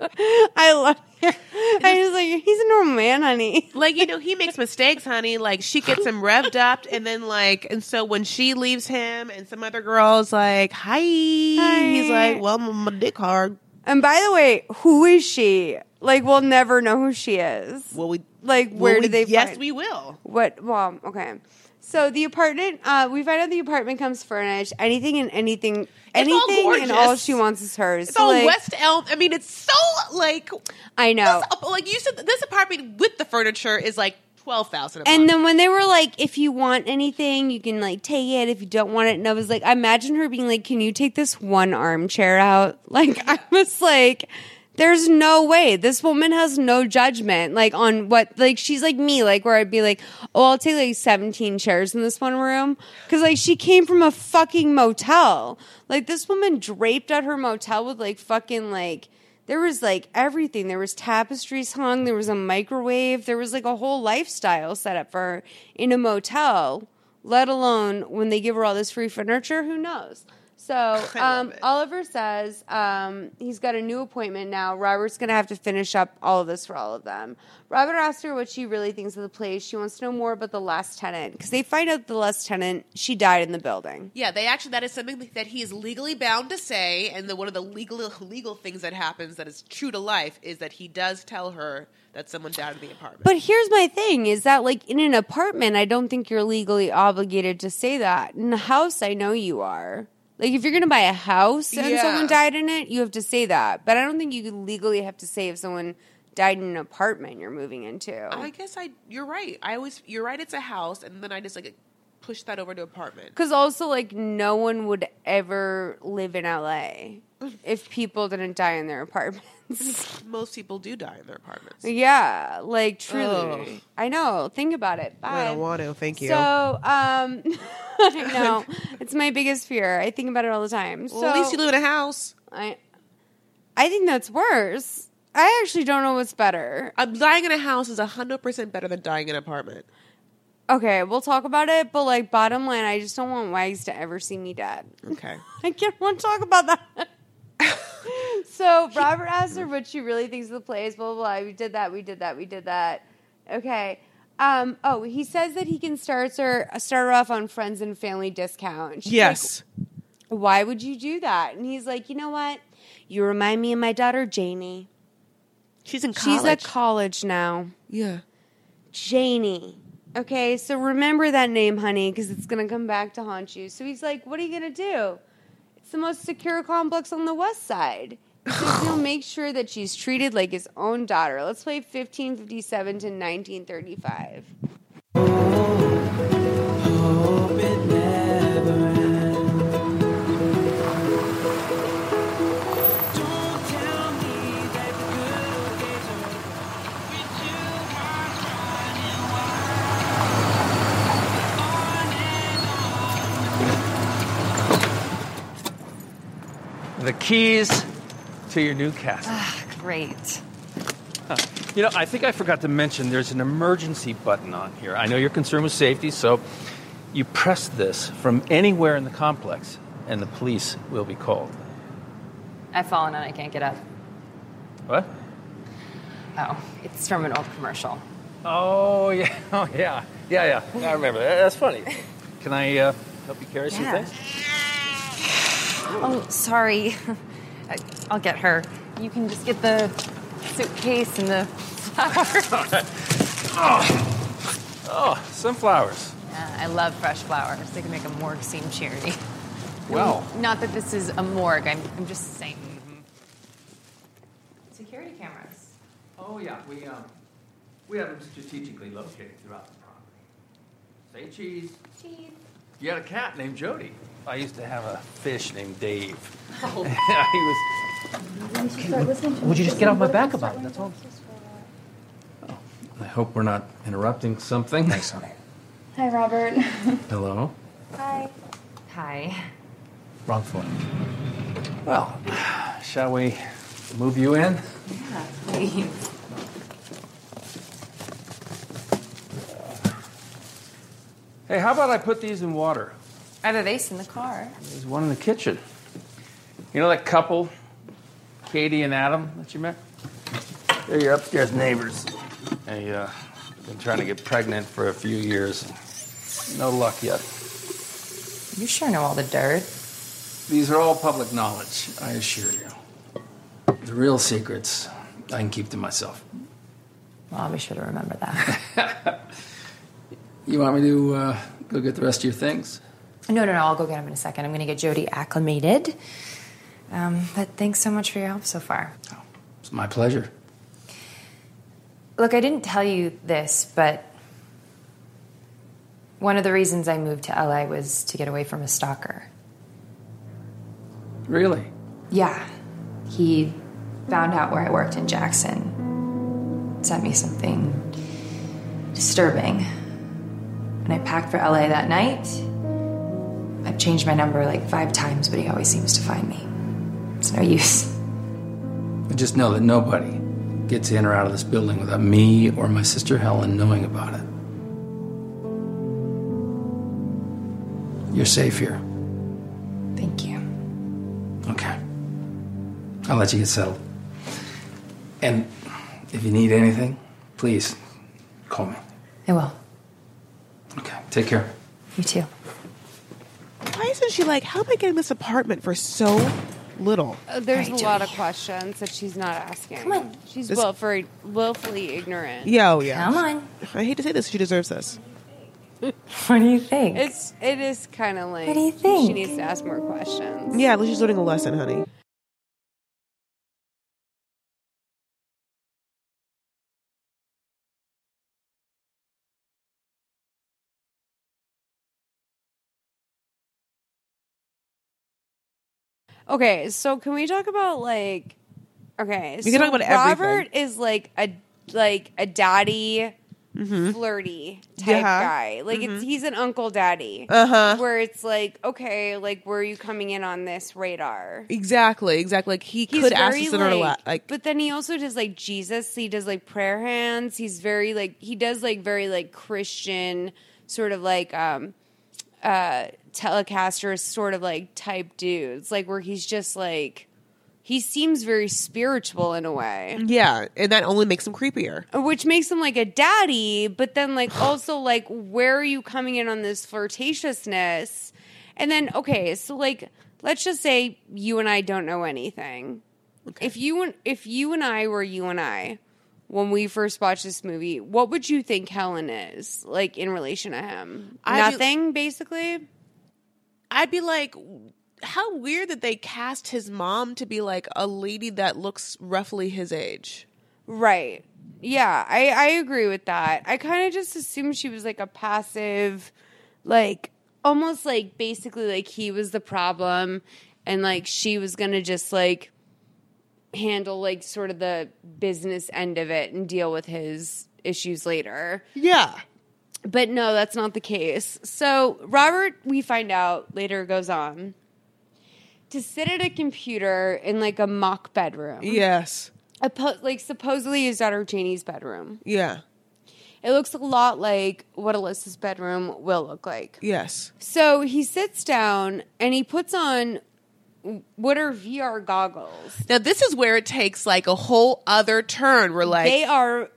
I love him. I was like, he's a normal man, honey. like he makes mistakes, honey. Like she gets him revved up, and then and so when she leaves him, and some other girl's like, "Hi," he's like, "Well, my dick hard." And by the way, who is she? Like, we'll never know who she is. Well, Where did they Yes, find? we will. What? Well, okay. So the apartment, we find out the apartment comes furnished. Anything and anything, and all gorgeous. she wants is hers. It's So, all like, West Elm. I mean, it's so like I know. like you said, this apartment with the furniture is like $12,000. And then when they were like, "If you want anything, you can like take it. If you don't want it," and I was like, I imagine her being like, "Can you take this one armchair out?" Like, I was like, there's no way. This woman has no judgment, like, on what, like, she's like me, like, where I'd be like, "Oh, I'll take like 17 chairs in this one room." Cause like, she came from a fucking motel. Like, this woman draped at her motel with like fucking like, there was like everything. There was tapestries hung. There was a microwave. There was like a whole lifestyle set up for her in a motel, let alone when they give her all this free furniture. Who knows? So Oliver says he's got a new appointment now. Robert's going to have to finish up all of this for all of them. Robert asks her what she really thinks of the place. She wants to know more about the last tenant because they find out the last tenant, she died in the building. yeah, that is something that he is legally bound to say, and one of the legal things that happens that is true to life is that he does tell her that someone died in the apartment. But here's my thing is that, like, in an apartment, I don't think you're legally obligated to say that. In a house, I know you are. Like, if you're going to buy a house and Yeah. someone died in it, you have to say that. But I don't think you legally have to say if someone died in an apartment you're moving into. I guess you're right. You're right. It's a house, and then I just like push that over to apartment. Because also, like, no one would ever live in LA if people didn't die in their apartments. Most people do die in their apartments. Yeah, like, truly. Ugh. I know. Think about it. Bye. I don't want to. Thank you. So, I know. It's my biggest fear. I think about it all the time. Well, so, at least you live in a house. I think that's worse. I actually don't know what's better. Dying in a house is 100% better than dying in an apartment. Okay, we'll talk about it, but like bottom line, I just don't want Wags to ever see me dead. Okay. I can't want to talk about that. So Robert asked her what she really thinks of the plays, blah, blah, blah. We did that. Okay. He says that he can start her off on friends and family discount. And she's Yes. like, why would you do that? And he's like, you know what? You remind me of my daughter, Janie. She's in college. She's at college now. Yeah. Janie. Okay, so remember that name, honey, because it's going to come back to haunt you. So he's like, what are you going to do? It's the most secure complex on the west side. So he'll make sure that she's treated like his own daughter. Let's play 1557 to 1935. The keys to your new castle. Great. You know, I think I forgot to mention there's an emergency button on here. I know you're concerned with safety, so you press this from anywhere in the complex, and the police will be called. I've fallen and I can't get up. What? Oh, it's from an old commercial. Oh, yeah. Oh, yeah. Yeah. I remember that. That's funny. Can I help you carry some things? Oh, sorry. I'll get her. You can just get the suitcase and the flowers. Oh, sunflowers. Yeah, I love fresh flowers. They can make a morgue seem cheery. Well. Not that this is a morgue. I'm just saying. Security cameras. Oh, yeah. We have them strategically located throughout the property. Say cheese. Cheese. You had a cat named Jody. I used to have a fish named Dave. Oh. He was. Would you just get off my back about it? That's all. Oh, I hope we're not interrupting something. Thanks, honey. Hi, Robert. Hello. Hi. Hi. Wrong phone. Well, shall we move you in? Yeah, please. Hey, how about I put these in water? I have a vase in the car. There's one in the kitchen. You know that couple, Katie and Adam, that you met? They're your upstairs neighbors. They've been trying to get pregnant for a few years. No luck yet. You sure know all the dirt. These are all public knowledge, I assure you. The real secrets, I can keep to myself. Well, I'll be sure to remember that. You want me to go get the rest of your things? No, I'll go get them in a second. I'm going to get Jody acclimated. But thanks so much for your help so far. Oh, it's my pleasure. Look, I didn't tell you this, but one of the reasons I moved to LA was to get away from a stalker. Really? Yeah. He found out where I worked in Jackson. Sent me something disturbing. And I packed for LA that night. I've changed my number like 5 times, but he always seems to find me. It's no use. But just know that nobody gets in or out of this building without me or my sister Helen knowing about it. You're safe here. Thank you. Okay. I'll let you get settled. And if you need anything, please call me. I will. Okay. Take care. You too. Why isn't she like, how am I getting this apartment for so little? There's Right, a lot Jody. of questions that she's not asking. Come on. She's This- willfully ignorant. Yeah. Come on. I hate to say this, she deserves this. What do you think? It is kind of like What do you think? she needs to ask more questions. Yeah, at least she's learning a lesson, honey. Okay, so can we talk about like? Okay, We can talk about Robert everything. is like a daddy, flirty type guy. Like he's an uncle daddy. Where it's like, okay, like where are you coming in on this radar? Exactly. Like he He's could ask very, us in a lot. Like, but then he also does like Jesus. He does like prayer hands. He's very like he does like very like Christian sort of like Telecaster sort of like type dudes. Like where he's just like he seems very spiritual in a way. yeah, and that only makes him creepier. Which makes him like a daddy, but then like also like where are you coming in on this flirtatiousness? And then okay, so like let's just say you and I don't know anything. Okay. If you and I were you and I when we first watched this movie, what would you think Helen is like in relation to him? Nothing, basically. I'd be like, how weird that they cast his mom to be like a lady that looks roughly his age. Right. Yeah, I agree with that. I kind of just assumed she was like a passive, like almost like basically like he was the problem and like she was going to just like handle like sort of the business end of it and deal with his issues later. Yeah. But no, that's not the case. So Robert, we find out later, goes on to sit at a computer in like a mock bedroom. Yes. Like supposedly his daughter Janie's bedroom. Yeah. It looks a lot like what Alyssa's bedroom will look like. Yes. So he sits down and he puts on what are VR goggles. Now this is where it takes like a whole other turn. We're like, They are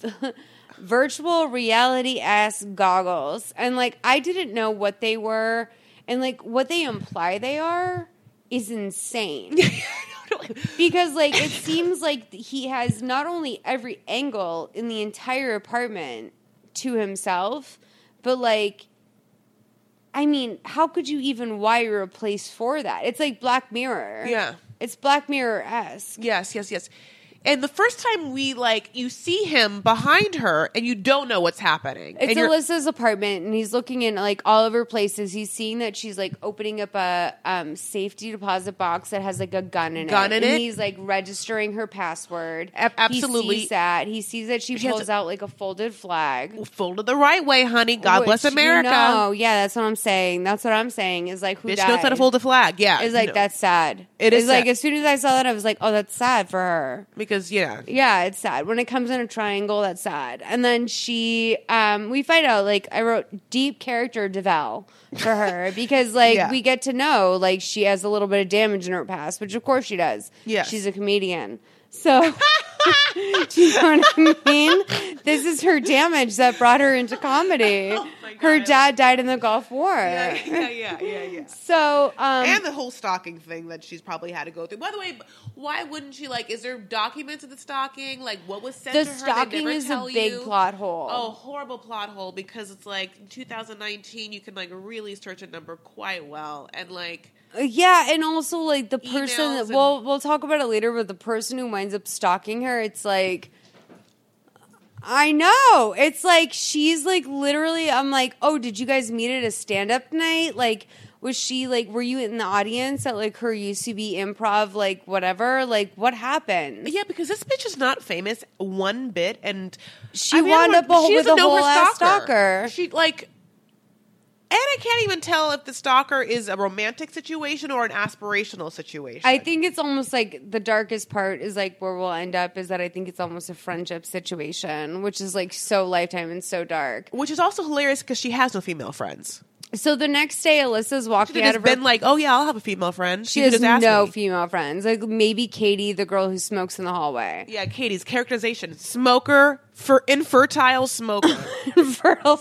virtual reality ass goggles. And like I didn't know what they were and like what they imply they are is insane. Because like it seems like he has not only every angle in the entire apartment to himself, but like I mean, how could you even wire a place for that? It's like Black Mirror. Yeah. It's Black Mirror-esque. Yes. And the first time you see him behind her and you don't know what's happening. It's and Alyssa's apartment and he's looking in like all of her places. He's seeing that she's like opening up a safety deposit box that has like a gun in it. And he's like registering her password. Absolutely. He sees that. He sees that she pulls out like a folded flag. Folded the right way, honey. God bless America. No, yeah, that's what I'm saying. That's what I'm saying is like who Bitch died. knows how to fold a flag. Yeah. It's like that's sad. It is It's like sad. as soon as I saw that I was like, oh, that's sad for her. Because, Yeah, it's sad. When it comes in a triangle, that's sad. And then we find out, like, I wrote deep character devel for her because, like, we get to know, like, she has a little bit of damage in her past, which of course she does. Yeah. She's a comedian. So, do you know what I mean? This is her damage that brought her into comedy. Oh my God. Her dad died in the Gulf War. Yeah. So, and the whole stalking thing that she's probably had to go through. By the way, why wouldn't she, like, is there documents of the stalking? Like, what was said the to her? stalking They never is a tell big you? plot hole. Oh, horrible plot hole because it's like in 2019 you can like really search a number quite well and like yeah, and also like the person Emails that and- we'll talk about it later, but the person who winds up stalking her, it's like I know. It's like she's like literally I'm like, "Oh, did you guys meet at a stand-up night?" Like was she like were you in the audience at like her UCB improv like whatever? Like what happened? yeah, because this bitch is not famous one bit and She wound up she with doesn't a know her whole ass stalker. She like and I can't even tell if the stalker is a romantic situation or an aspirational situation. I think it's almost like the darkest part is like where we'll end up is that I think it's almost a friendship situation, which is like so Lifetime and so dark. Which is also hilarious because she has no female friends. So the next day, Alyssa's She walking could out have of been her. like, oh yeah, I'll have a female friend. She could has just ask no me. female friends. Like maybe Katie, the girl who smokes in the hallway. Yeah, Katie's characterization. Smoker, infertile smoker. Fertile.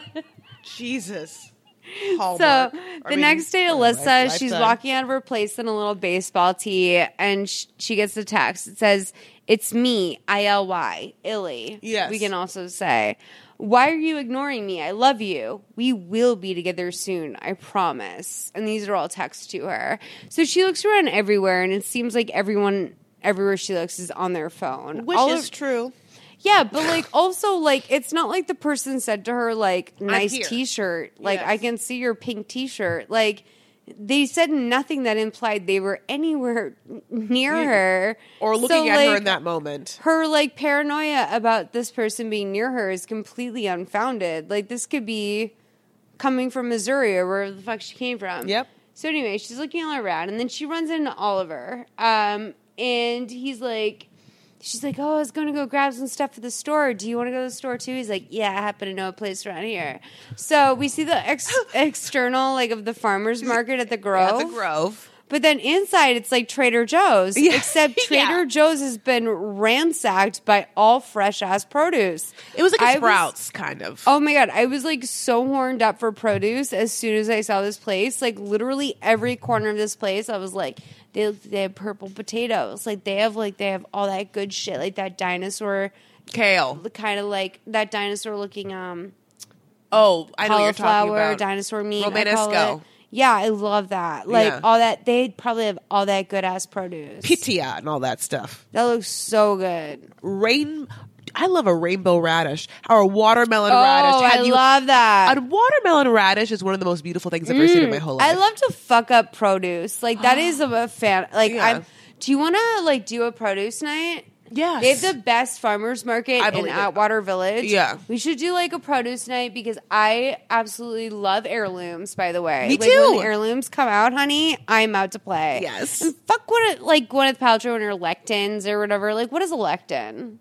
Jesus. So Hallmark. the next day, Alyssa, she's Lifetime. walking out of her place in a little baseball tee, and she gets a text. It says, "It's me, ILY, Illy." Yes. We can also say, "Why are you ignoring me? I love you. We will be together soon. I promise." And these are all texts to her. So she looks around everywhere, and it seems like everyone everywhere she looks is on their phone, Which is true. Yeah, but like also like it's not like the person said to her like nice here. t-shirt. Like Yes. I can see your pink t-shirt. Like they said nothing that implied they were anywhere near her. Or looking at her in that moment. Her, like, paranoia about this person being near her is completely unfounded. Like, this could be coming from Missouri or wherever the fuck she came from. Yep. So anyway, she's looking all around, and then she runs into Oliver. And he's like... She's like, oh, I was going to go grab some stuff for the store. Do you want to go to the store too? He's like, yeah, I happen to know a place around here. So we see the external, like, of the farmer's market at the Grove. At the Grove. But then inside, it's like Trader Joe's. Yeah. Except Trader Joe's has been ransacked by all fresh-ass produce. It was like a Sprouts, kind of. Oh, my God. I was, like, so horned up for produce as soon as I saw this place. Like, literally every corner of this place, I was like... They have purple potatoes. Like, they have all that good shit. Like, that dinosaur... Kale. Kind of like that dinosaur-looking, I know what you're talking about. Dinosaur meat. Romanesco. Yeah, I love that. Like, all that... They probably have all that good-ass produce. Pitia and all that stuff. That looks so good. I love a rainbow radish or a watermelon radish. I love that. A watermelon radish is one of the most beautiful things I've ever seen in my whole life. I love to fuck up produce. Like, that is a fan. Like, do you want to, like, do a produce night? Yes. They have the best farmer's market in Atwater Village. Yeah. We should do, like, a produce night because I absolutely love heirlooms, by the way. Me like, too. When heirlooms come out, honey, I'm out to play. Yes. And fuck Gwyneth Paltrow and her lectins or whatever. Like, what is a lectin?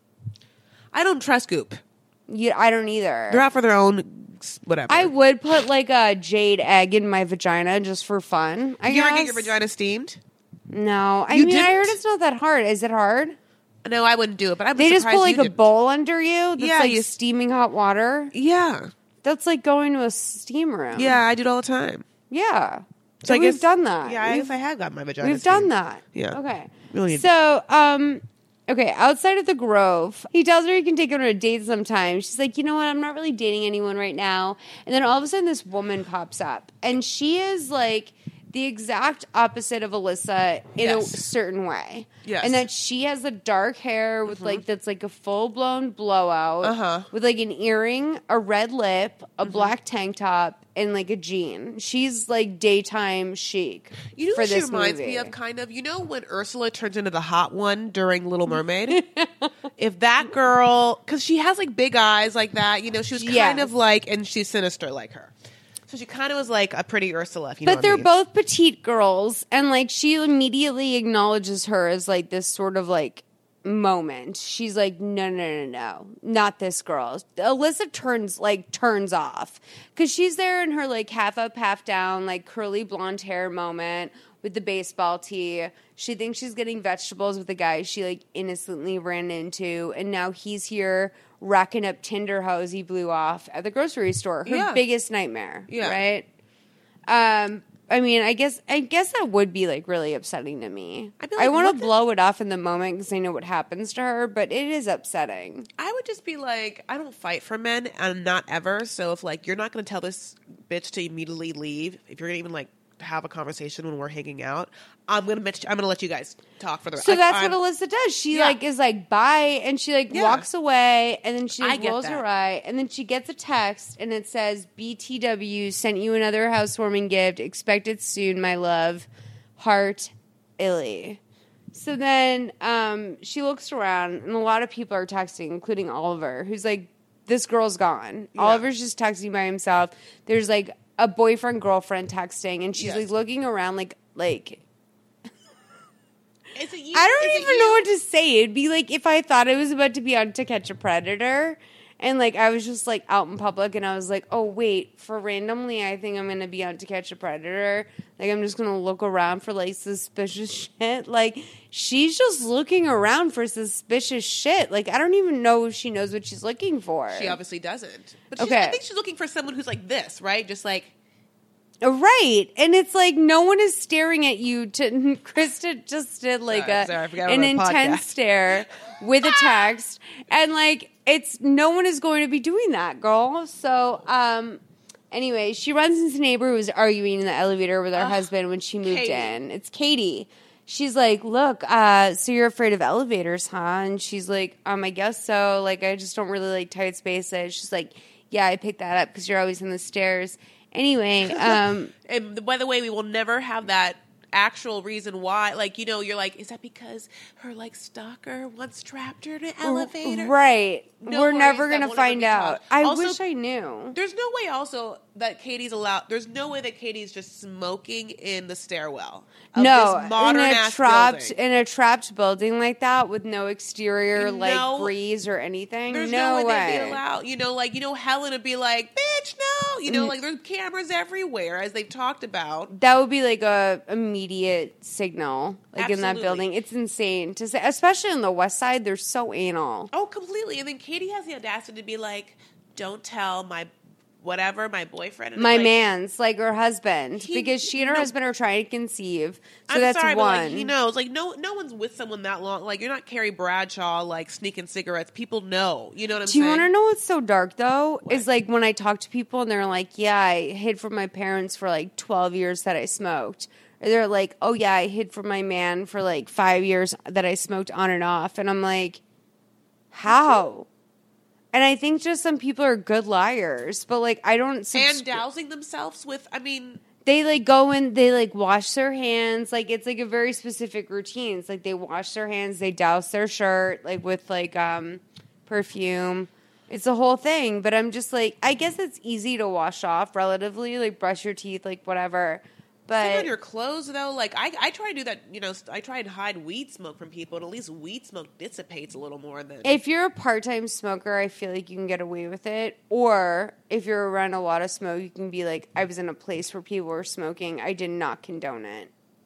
I don't trust Goop. I don't either. They're out for their own whatever. I would put, like, a jade egg in my vagina just for fun. Did you ever get your vagina steamed? No. I Didn't? heard it's not that hard. Is it hard? No, I wouldn't do it, but I'm They just surprised put, like, you a bowl under you that's, like, you steaming hot water. Yeah. That's like going to a steam room. Yeah, I do it all the time. Yeah. So I we've guess, done that. Yeah, I guess I have got my vagina We've steamed. done that. Yeah. Okay. Really. So, okay, outside of the Grove, he tells her he can take her on a date sometime. She's like, you know what? I'm not really dating anyone right now. And then all of a sudden, this woman pops up. And she is like the exact opposite of Alyssa in a certain way. Yes. And that she has the dark hair with like, that's like a full blown blowout with like an earring, a red lip, a black tank top, and like a jean. She's like daytime chic. You know for what she this reminds movie. me of, kind of? You know when Ursula turns into the hot one during Little Mermaid? If that girl, because she has like big eyes like that, you know, she was kind of like, and she's sinister like her. So she kind of was like a pretty Ursula, if you know what I they're mean. both petite girls, and like she immediately acknowledges her as like this sort of like moment. She's like, no, not this girl. Alyssa turns off because she's there in her like half up, half down, like curly blonde hair moment with the baseball tee. She thinks she's getting vegetables with the guy she like innocently ran into, and now he's here racking up Tinder hoes he blew off at the grocery store. Her biggest nightmare. Yeah. Right? I mean, I guess that would be like really upsetting to me. I want to blow it off in the moment because I know what happens to her, but it is upsetting. I would just be like, I don't fight for men, and not ever. So if like you're not going to tell this bitch to immediately leave, if you're going to even like have a conversation when we're hanging out, I'm gonna let you guys talk for the rest. So that's what Alyssa does. She like is like bye, and she like walks away, and then she like, rolls her eye, and then she gets a text, and it says BTW sent you another housewarming gift. Expect it soon, my love. Heart, Illy. So then she looks around, and a lot of people are texting, including Oliver, who's like, this girl's gone. Yeah. Oliver's just texting by himself. There's like a boyfriend girlfriend texting, and she's like looking around like I don't even know what to say. It'd be like if I thought I was about to be on To Catch a Predator, and like I was just like out in public, and I was like, oh wait, for randomly I think I'm gonna be on To Catch a Predator. Like I'm just gonna look around for like suspicious shit. Like she's just looking around for suspicious shit. Like I don't even know if she knows what she's looking for. She obviously doesn't. But I think she's looking for someone who's like this, right? Just like. Right. And it's like no one is staring at you. Krista just did like an intense stare with a text. And like no one is going to be doing that, girl. So anyway, she runs into a neighbor who was arguing in the elevator with her husband when she moved in. It's Katie. She's like, look, so you're afraid of elevators, huh? And she's like, I guess so. Like I just don't really like tight spaces. She's like, yeah, I picked that up because you're always in the stairs. Anyway, And by the way, we will never have that actual reason why. Like, you know, you're like, is that because her like stalker once trapped her in an elevator? right. No We're worries, never that going to won't ever find be out. told. I Also, wish I knew. There's no way also that Katie's allowed. There's no way that Katie's just smoking in the stairwell of No, this modern in a ass trapped building. in a trapped building like that with no exterior No. like breeze or anything. There's no no way way. they'd be allowed. You know, like, you know, Helen would be like, bitch, no. You know, like, there's cameras everywhere, as they've talked about. That would be like a immediate signal, like in that Absolutely. building. It's insane to say, especially on the west side. They're so anal. Oh, completely. And then Katie has the audacity to be like, don't tell my whatever, my boyfriend. And My I'm like, man's like her husband, He- because she and her no. husband are trying to conceive. So I'm that's sorry, one. but like, he knows. Like, no one's with someone that long. Like, you're not Carrie Bradshaw, like, sneaking cigarettes. People know. You know what I'm Do you saying? want to know what's so dark though? Is like when I talk to people and they're like, "Yeah, I hid from my parents for like 12 years that I smoked." Or they're like, "Oh yeah, I hid from my man for like 5 years that I smoked on and off." And I'm like, "How?" And I think just some people are good liars, but like I don't. And dousing themselves with, I mean, They like go in, they like wash their hands. Like it's like a very specific routine. It's like they wash their hands, they douse their shirt like with like perfume. It's a whole thing. But I'm just like, I guess it's easy to wash off relatively, like brush your teeth, like whatever. Same on But your clothes, though. Like, I try to do that, you know, I try and hide weed smoke from people, and at least weed smoke dissipates a little more than... if you're a part-time smoker, I feel like you can get away with it. Or if you're around a lot of smoke, you can be like, I was in a place where people were smoking. I did not condone it.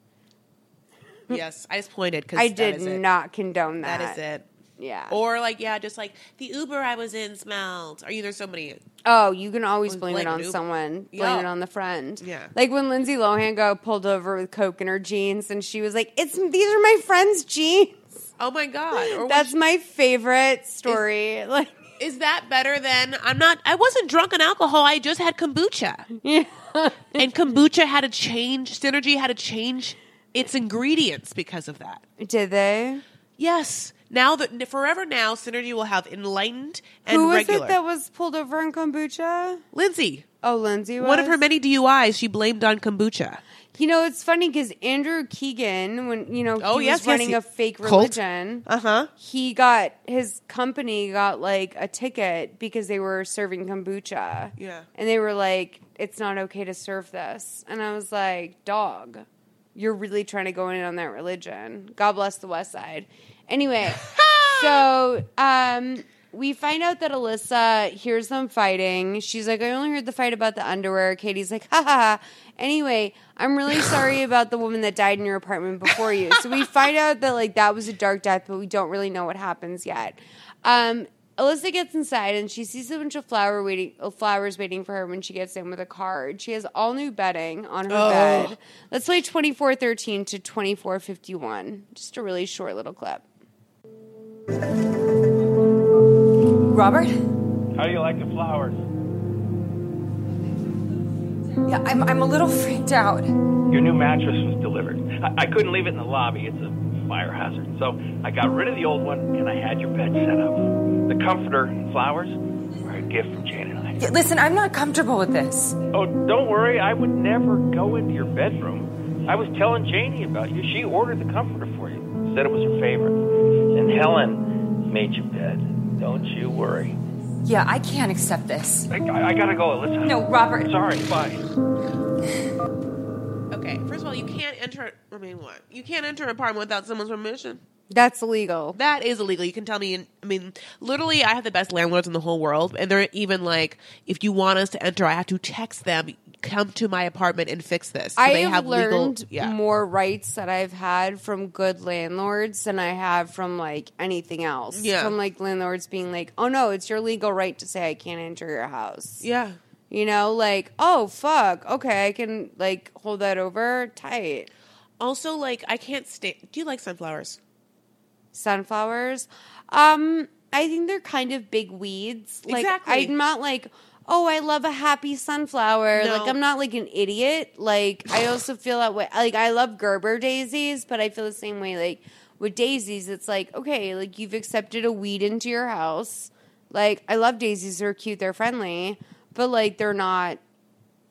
Yes, I just pointed because I did not condone that. That is it. Yeah. Or, like, yeah, just like, the Uber I was in smelled. Or, you know, there's so many... Oh, you can always Well, blame blame it on an Uber. someone. Blame Yeah. it on the friend. Yeah. Like when Lindsay Lohan got pulled over with coke in her jeans, and she was like, "These are my friend's jeans." Oh, my God. Or when That's she- my favorite story. Like, Is that better than... I wasn't drunk on alcohol. I just had kombucha. yeah. And kombucha had to change... Synergy had to change its ingredients because of that. Did they? Yes. Now that forever now, Synergy will have enlightened and Who was regular. it that was pulled over in kombucha? Lindsay. Oh, Lindsay was? One of her many DUIs she blamed on kombucha. You know, it's funny because Andrew Keegan, when, you know, Oh, he yes, was yes, running he- a fake Cult. religion. Uh-huh. His company got like a ticket because they were serving kombucha. Yeah. And they were like, it's not okay to serve this. And I was like, dog, you're really trying to go in on that religion. God bless the West Side. Anyway, so we find out that Alyssa hears them fighting. She's like, I only heard the fight about the underwear. Katie's like, ha ha ha. Anyway, I'm really sorry about the woman that died in your apartment before you. So we find out that like that was a dark death, but we don't really know what happens yet. Alyssa gets inside and she sees a bunch of flowers waiting for her when she gets in with a card. She has all new bedding on her bed. Let's play 2413 to 2451. Just a really short little clip. Robert? How do you like the flowers? Yeah, I'm a little freaked out. Your new mattress was delivered. I couldn't leave it in the lobby. It's a fire hazard. So I got rid of the old one, and I had your bed set up. The comforter and flowers were a gift from Jane and I. Yeah, listen, I'm not comfortable with this. Oh, don't worry. I would never go into your bedroom. I was telling Janie about you. She ordered the comforter for you. Said it was her favorite. And Helen made your bed. Don't you worry. Yeah, I can't accept this. I gotta go, Alyssa. No, Robert. Sorry, bye. Okay, first of all, you can't enter... I mean, what? You can't enter an apartment without someone's permission. That's illegal. That is illegal. You can tell me... I mean, literally, I have the best landlords in the whole world, and they're even like, if you want us to enter, I have to text them, come to my apartment and fix this. So I they have learned legal, more rights that I've had from good landlords than I have from like anything else. Yeah. From like landlords being like, oh no, it's your legal right to say I can't enter your house. Yeah. You know, like, oh fuck, okay, I can like hold that over tight. Also, like, I can't stay... Do you like sunflowers? Sunflowers, I think they're kind of big weeds. Like, Exactly. I'm not like, oh, I love a happy sunflower. No. Like, I'm not like an idiot. Like, I also feel that way. Like, I love Gerber daisies, but I feel the same way. Like, with daisies, it's like, okay, like, you've accepted a weed into your house. Like, I love daisies. They're cute. They're friendly. But, like, they're not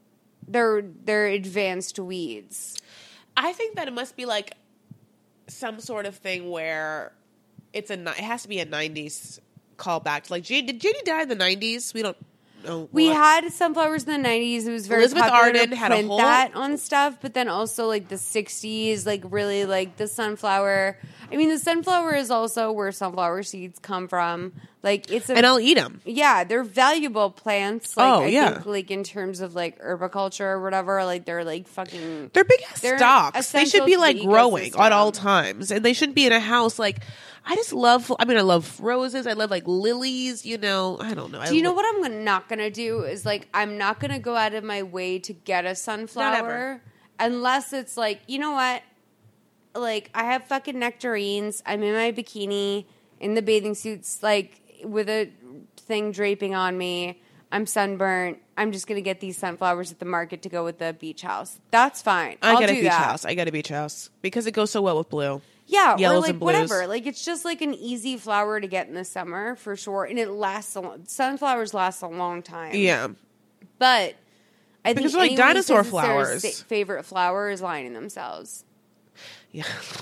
they're advanced weeds. I think that it must be like some sort of thing where it has to be a 90s callback. Like, did Judy die in the 90s? We don't know. We had sunflowers in the 90s. It was very Elizabeth popular Arden to had a print whole- that on stuff, but then also like the 60s, like really like the sunflower. I mean, the sunflower is also where sunflower seeds come from. Like and I'll eat them. Yeah, they're valuable plants. Like, I yeah. think, like in terms of like herbiculture or whatever, like they're like fucking. They're big ass stalks. They should be essential to like the growing ecosystem. at all times, and they shouldn't be in a house. Like, I just love. I mean, I love roses. I love like lilies. You know, I don't know. Do you know what I'm not gonna do? Is like I'm not gonna go out of my way to get a sunflower unless it's like, you know what? Like I have fucking nectarines. I'm in my bikini in the bathing suits, like with a thing draping on me. I'm sunburnt. I'm just gonna get these sunflowers at the market to go with the beach house. That's fine. I I'll get a do beach that. house. I get a beach house because it goes so well with blue. Yeah, Yellows or like and blues. whatever. Like it's just like an easy flower to get in the summer for sure, and it lasts. Sunflowers last a long time. Yeah, but I think because they're like anyone who dinosaur says it's their flowers. favorite flower is lying to themselves. Yeah,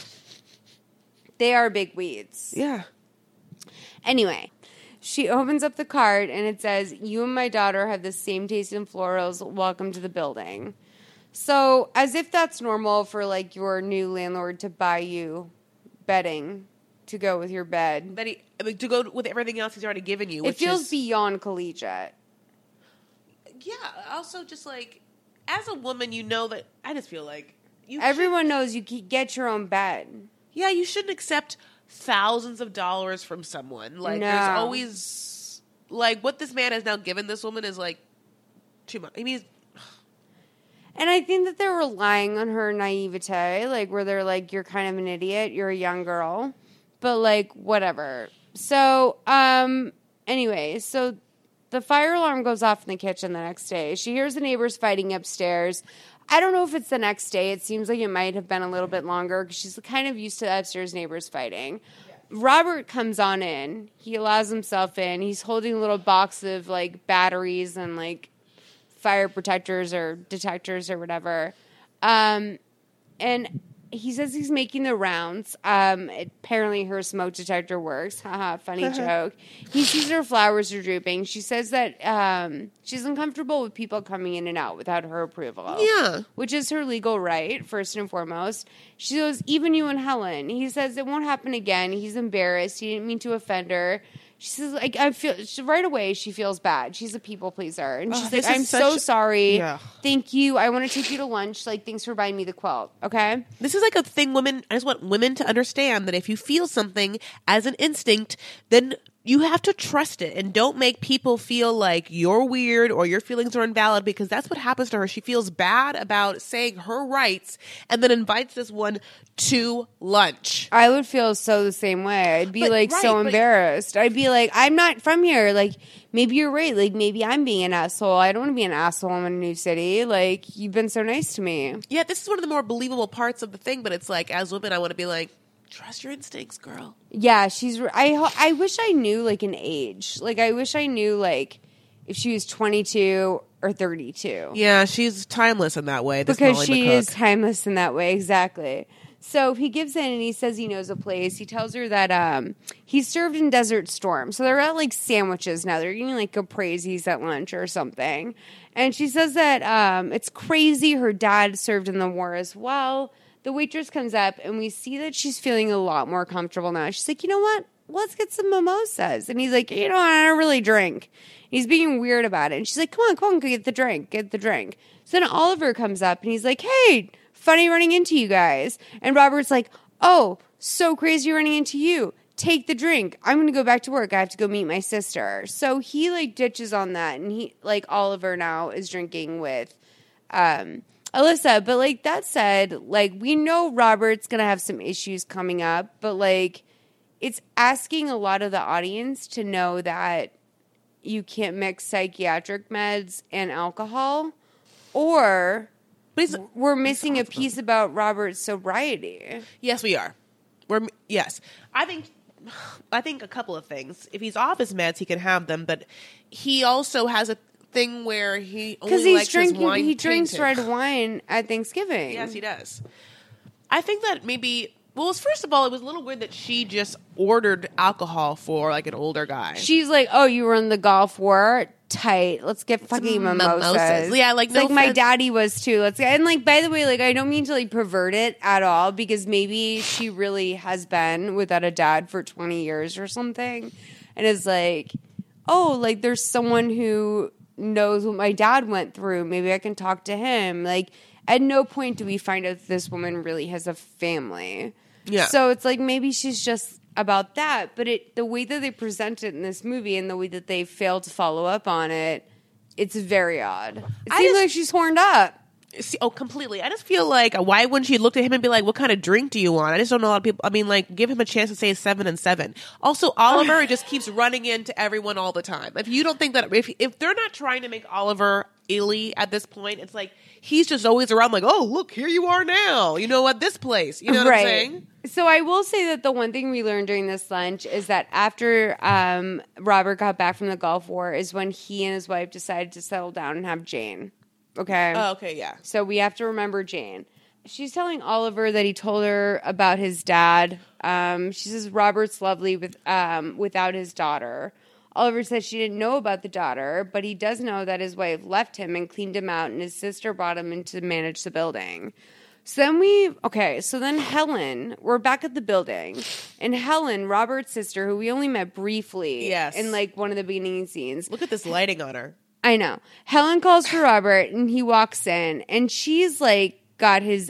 They are big weeds. yeah. Anyway, she opens up the card and it says, "You and my daughter have the same taste in florals. Welcome to the building." So, as if that's normal for like your new landlord to buy you bedding to go with your bed. That to go with everything else he's already given you. It Which feels is, beyond collegiate. Yeah. Also, just like as a woman, you know that I just feel like Everyone knows you get your own bed. Yeah, you shouldn't accept thousands of dollars from someone. Like No. there's always like what this man has now given this woman is like too much. I mean, And I think that they're relying on her naivete, like where they're like, "You're kind of an idiot. You're a young girl," but like whatever. So, anyway, so the fire alarm goes off in the kitchen the next day. She hears the neighbors fighting upstairs. I don't know if it's the next day. It seems like it might have been a little bit longer because she's kind of used to upstairs neighbors fighting. Robert comes on in. He allows himself in. He's holding a little box of like batteries and like fire protectors or detectors or whatever. And he says he's making the rounds. Apparently her smoke detector works. Haha, funny joke. He sees her flowers are drooping. She says that she's uncomfortable with people coming in and out without her approval. Yeah. Which is her legal right, first and foremost. She goes, even you and Helen. He says it won't happen again. He's embarrassed. He didn't mean to offend her. She says, like, right away she feels bad. She's a people pleaser. And she's like, I'm so sorry. Yeah. Thank you. I want to take you to lunch. Like, thanks for buying me the quilt. Okay? this is like a thing I just want women to understand that if you feel something as an instinct, then you have to trust it and don't make people feel like you're weird or your feelings are invalid because that's what happens to her. She feels bad about saying her rights and then invites this one to lunch. I would feel so the same way. I'd be so embarrassed. I'd be like, I'm not from here. Like, maybe you're right. Like, maybe I'm being an asshole. I don't want to be an asshole in a new city. Like, you've been so nice to me. Yeah, this is one of the more believable parts of the thing, but it's like, as women, I want to be like, trust your instincts, girl. Yeah, I wish I knew, like, an age. Like, I wish I knew, like, if she was 22 or 32. Yeah, she's timeless in that way. Because she is timeless in that way, exactly. So he gives in and he says he knows a place. He tells her that he's served in Desert Storm. So they're at, like, sandwiches now. They're eating, like, capreses at lunch or something. And she says that it's crazy. Her dad served in the war as well. The waitress comes up, and we see that she's feeling a lot more comfortable now. She's like, you know what? Let's get some mimosas. And he's like, you know, I don't really drink. He's being weird about it. And she's like, come on, get the drink. So then Oliver comes up, and he's like, hey, funny running into you guys. And Robert's like, oh, so crazy running into you. Take the drink. I'm going to go back to work. I have to go meet my sister. So he, like, ditches on that, and he, like, Oliver now is drinking with Alyssa, but like that said, like we know Robert's gonna have some issues coming up, but like it's asking a lot of the audience to know that you can't mix psychiatric meds and alcohol, or we're missing a piece about Robert's sobriety. Yes, we are. Yes. I think a couple of things. If he's off his meds, he can have them, but he also has thing where he Because only he's likes his drinking, wine he drinks tainted. red wine at Thanksgiving. Yes, he does. I think that maybe. Well, first of all, it was a little weird that she just ordered alcohol for like an older guy. She's like, "Oh, you were in the Gulf War? Tight. Let's get fucking mimosas." Yeah, like It's no like my offense. daddy was too. Let's get, and like by the way, like I don't mean to like pervert it at all because maybe she really has been without a dad for 20 years or something, and is like, oh, like there's someone who knows what my dad went through. Maybe I can talk to him. Like at no point do we find out that this woman really has a family. Yeah. So it's like maybe she's just about that, but the way that they present it in this movie and the way that they fail to follow up on it, it's very odd. It seems like she's horned up. See, completely. I just feel like why wouldn't she look at him and be like, "What kind of drink do you want?" I just don't know a lot of people. I mean, like, give him a chance to say 7 and 7. Also, Oliver just keeps running into everyone all the time. If you don't think that if they're not trying to make Oliver illy at this point, it's like he's just always around. Like, oh, look, here you are now. You know, at this place. You know what I'm saying? So I will say that the one thing we learned during this lunch is that after Robert got back from the Gulf War is when he and his wife decided to settle down and have Jane. Okay. Oh, okay, yeah. So we have to remember Jane. She's telling Oliver that he told her about his dad. She says Robert's lovely without his daughter. Oliver says she didn't know about the daughter, but he does know that his wife left him and cleaned him out, and his sister brought him in to manage the building. So then Helen, we're back at the building, and Helen, Robert's sister, who we only met briefly in like one of the beginning scenes. Look at this lighting on her. I know. Helen calls for Robert, and he walks in, and she's like got his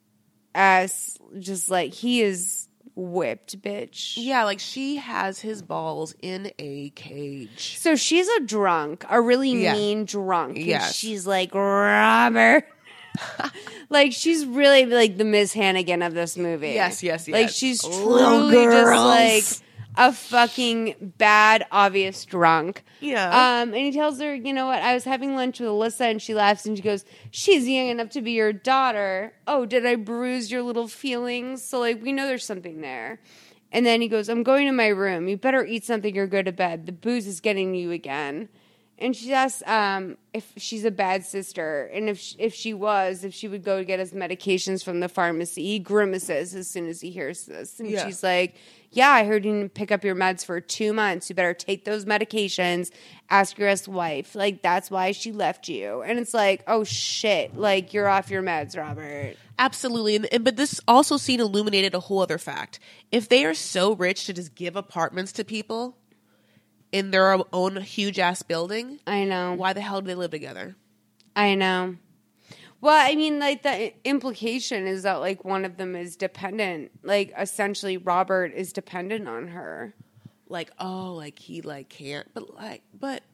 ass just like he is whipped, bitch. Yeah, like she has his balls in a cage. So she's a drunk, a really mean drunk. And she's like, Robert. Like she's really like the Miss Hannigan of this movie. Yes. Like she's truly just like a fucking bad, obvious drunk. Yeah. And he tells her, you know what? I was having lunch with Alyssa, and she laughs and she goes, "She's young enough to be your daughter. Oh, did I bruise your little feelings?" So like we know there's something there. And then he goes, "I'm going to my room. You better eat something or go to bed. The booze is getting you again." And she asks if she's a bad sister, and if she would go get his medications from the pharmacy. He grimaces as soon as he hears this, and she's like, "Yeah, I heard you didn't pick up your meds for 2 months. You better take those medications. Ask your ex-wife. Like that's why she left you." And it's like, oh shit, like you're off your meds, Robert. Absolutely, but this also scene illuminated a whole other fact. If they are so rich to just give apartments to people in their own huge ass building, I know. Why the hell do they live together? I know. Well, I mean, like the implication is that like one of them is dependent. Like essentially, Robert is dependent on her. Like, oh, like he like can't, but.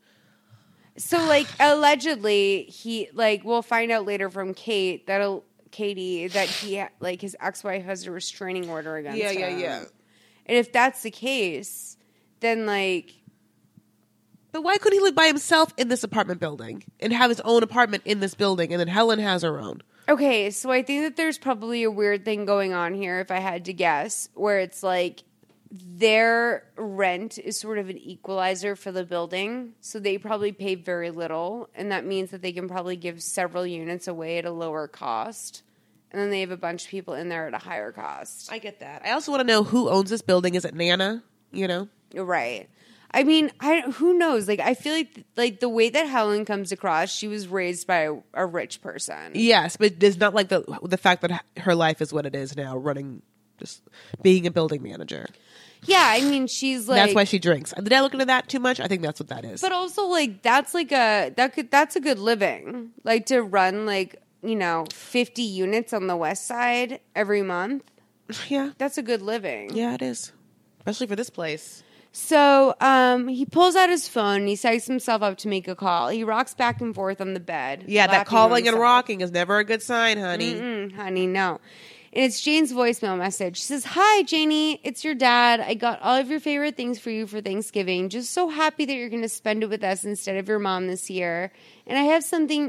So like allegedly, he like we'll find out later from Katie that he like his ex-wife has a restraining order against him. Yeah. And if that's the case, then like. But why couldn't he live by himself in this apartment building and have his own apartment in this building, and then Helen has her own? Okay, so I think that there's probably a weird thing going on here, if I had to guess, where it's like their rent is sort of an equalizer for the building, so they probably pay very little, and that means that they can probably give several units away at a lower cost, and then they have a bunch of people in there at a higher cost. I get that. I also want to know who owns this building. Is it Nana? You know? Right. I mean, who knows? Like, I feel like the way that Helen comes across, she was raised by a rich person. Yes, but it's not like the fact that her life is what it is now, just being a building manager. Yeah, I mean, she's like... That's why she drinks. Did I look into that too much? I think that's what that is. But also, like, that's a good living. Like, to run, like, 50 units on the west side every month. Yeah. That's a good living. Yeah, it is. Especially for this place. So he pulls out his phone and he psychs himself up to make a call. He rocks back and forth on the bed. Yeah, that calling and rocking is never a good sign, honey. Honey, no. And it's Jane's voicemail message. She says, "Hi, Janie. It's your dad. I got all of your favorite things for you for Thanksgiving. Just so happy that you're going to spend it with us instead of your mom this year. And I have someone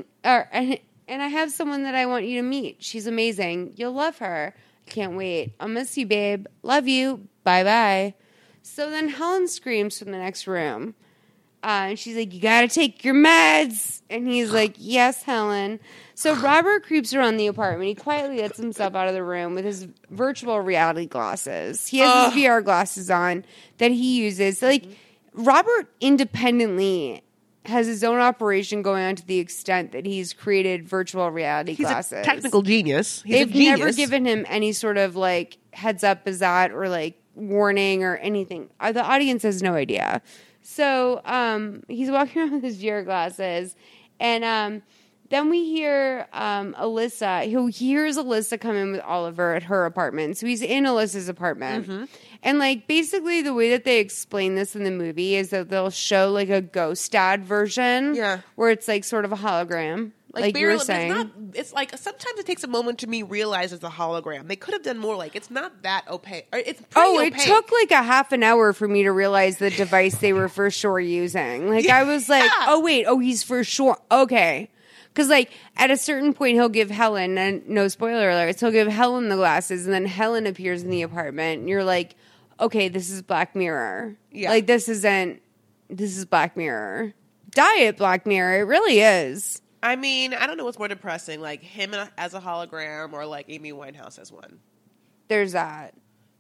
that I want you to meet. She's amazing. You'll love her. I can't wait. I'll miss you, babe. Love you. Bye-bye." So then Helen screams from the next room. And she's like, you got to take your meds. And he's like, yes, Helen. So Robert creeps around the apartment. He quietly lets himself out of the room with his virtual reality glasses. He has his VR glasses on that he uses. So, like, Robert independently has his own operation going on to the extent that he's created virtual reality glasses. He's a technical genius. They've never given him any sort of, like, heads up as that or, like, warning or anything. The audience has no idea. So he's walking around with his VR glasses, and then we hear Alyssa. He hears Alyssa come in with Oliver at her apartment. So he's in Alyssa's apartment. And, like, basically the way that they explain this in the movie is that they'll show, like, a ghost dad version. Yeah. Where it's, like, sort of a hologram. Like you were saying. It's like sometimes it takes a moment to me realize it's a hologram. They could have done more. Like, it's not that opaque. It's pretty opaque. It took like a half an hour for me to realize the device they were for sure using. Like, I was like, he's for sure. Okay. Because, like, at a certain point, he'll give Helen, and no spoiler alerts, he'll give Helen the glasses, and then Helen appears in the apartment, and you're like, okay, this is Black Mirror. Yeah. Like, this is Black Mirror. Diet Black Mirror. It really is. I mean, I don't know what's more depressing, like him as a hologram or like Amy Winehouse as one. There's that.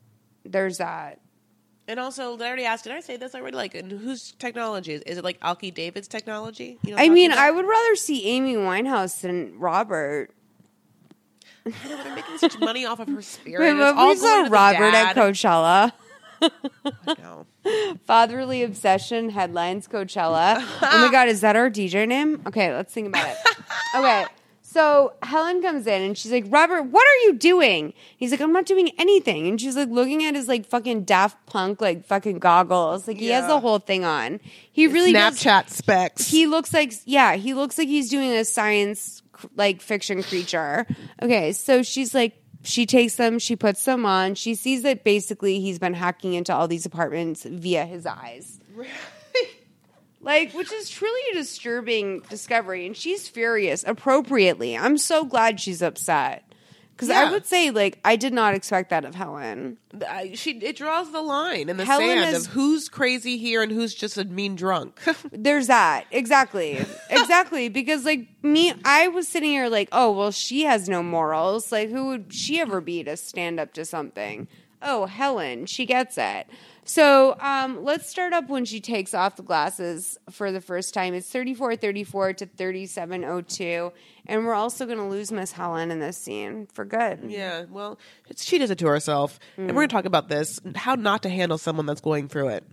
And also, I already asked, did I say this already? Like, and whose technology? Is it like Alki David's technology? You know I mean, I would rather see Amy Winehouse than Robert. I know, they're making such money off of her spirit. We saw Robert at Coachella. I know. Fatherly Obsession headlines Coachella. Oh my God, is that our DJ name? Okay, let's think about it. Okay, so Helen comes in and she's like, Robert, what are you doing? He's like, I'm not doing anything. And she's like looking at his like fucking Daft Punk like fucking goggles. Like he has the whole thing on. He really Snapchat specs. He looks like he's doing a science like fiction creature. Okay, so she's like, she takes them, she puts them on. She sees that basically he's been hacking into all these apartments via his eyes. Right. Like, which is truly a disturbing discovery. And she's furious, appropriately. I'm so glad she's upset. Because I would say, like, I did not expect that of Helen. It draws the line in the sand of who's crazy here and who's just a mean drunk. There's that. Exactly. Exactly. Because, like, I was sitting here like, oh, well, she has no morals. Like, who would she ever be to stand up to something? Oh, Helen. She gets it. So let's start up when she takes off the glasses for the first time. It's 34:34 to 37:02. And we're also going to lose Miss Helen in this scene for good. Yeah, well, she does it to herself. And we're going to talk about this, how not to handle someone that's going through it.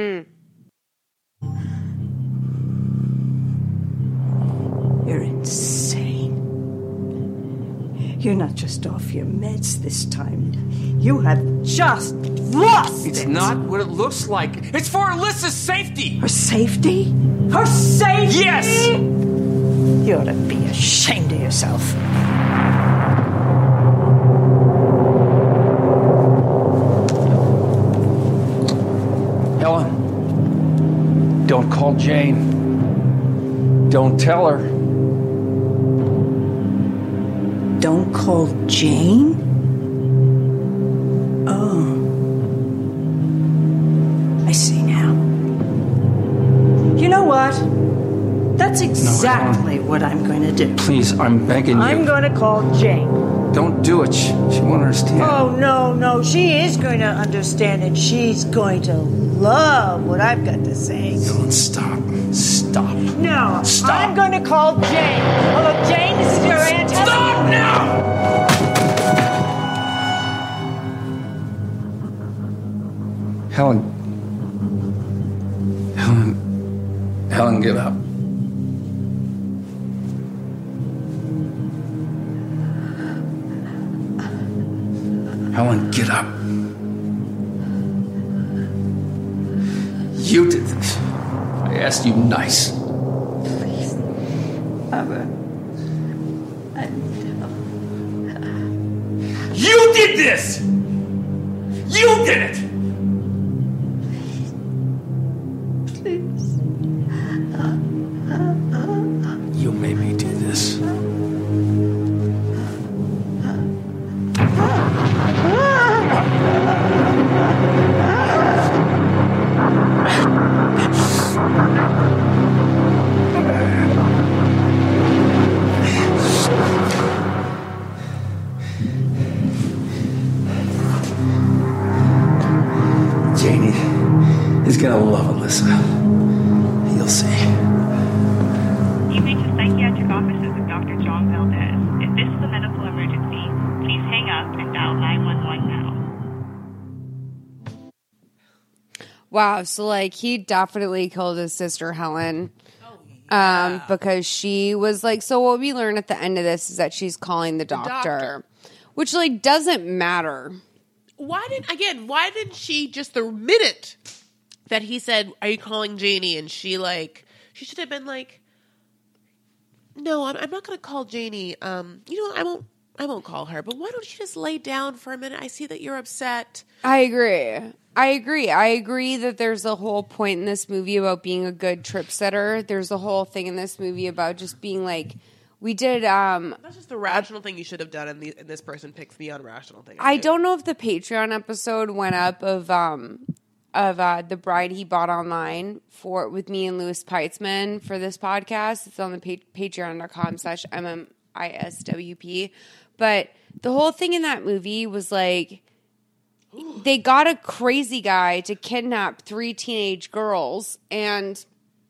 You're insane. You're not just off your meds this time. You have just lost it. It's not what it looks like. It's for Alyssa's safety. Her safety? Her safety? Yes! You ought to be ashamed of yourself. Helen, don't call Jane. Don't tell her. Don't call Jane? Oh. I see now. You know what? That's exactly what I'm going to do. Please, I'm begging you. I'm going to call Jane. Don't do it. She won't understand. Oh, no. She is going to understand, and she's going to love what I've got to say. Don't stop. Stop. No. Stop. I'm going to call Jane. Hello, Jane. This is your Aunt Helen. Stop now! Helen, get up. Helen, get up. You did this. I asked you nice. Please. Robert. You did this! You did it! Please. You made me do this. Janie is gonna love Alyssa. You'll see. You've reached the psychiatric offices of Dr. John Valdez. If this is a medical emergency, please hang up and dial 911 now. Wow, so like he definitely killed his sister Helen. Because she was like, so what we learn at the end of this is that she's calling the doctor. Which like doesn't matter. Why didn't she just the minute that he said, "Are you calling Janie?" and she should have been like, "No, I'm not going to call Janie. I won't call her. But why don't you just lay down for a minute? I see that you're upset." I agree that there's a whole point in this movie about being a good trip setter. There's a whole thing in this movie about just being like, we did. That's just the rational thing you should have done, and this person picks the unrational thing. I don't know if the Patreon episode went up of The Bride He Bought Online with me and Louis Peitzman for this podcast. It's on the patreon.com/MMISWP. But the whole thing in that movie was like, they got a crazy guy to kidnap 3 teenage girls, and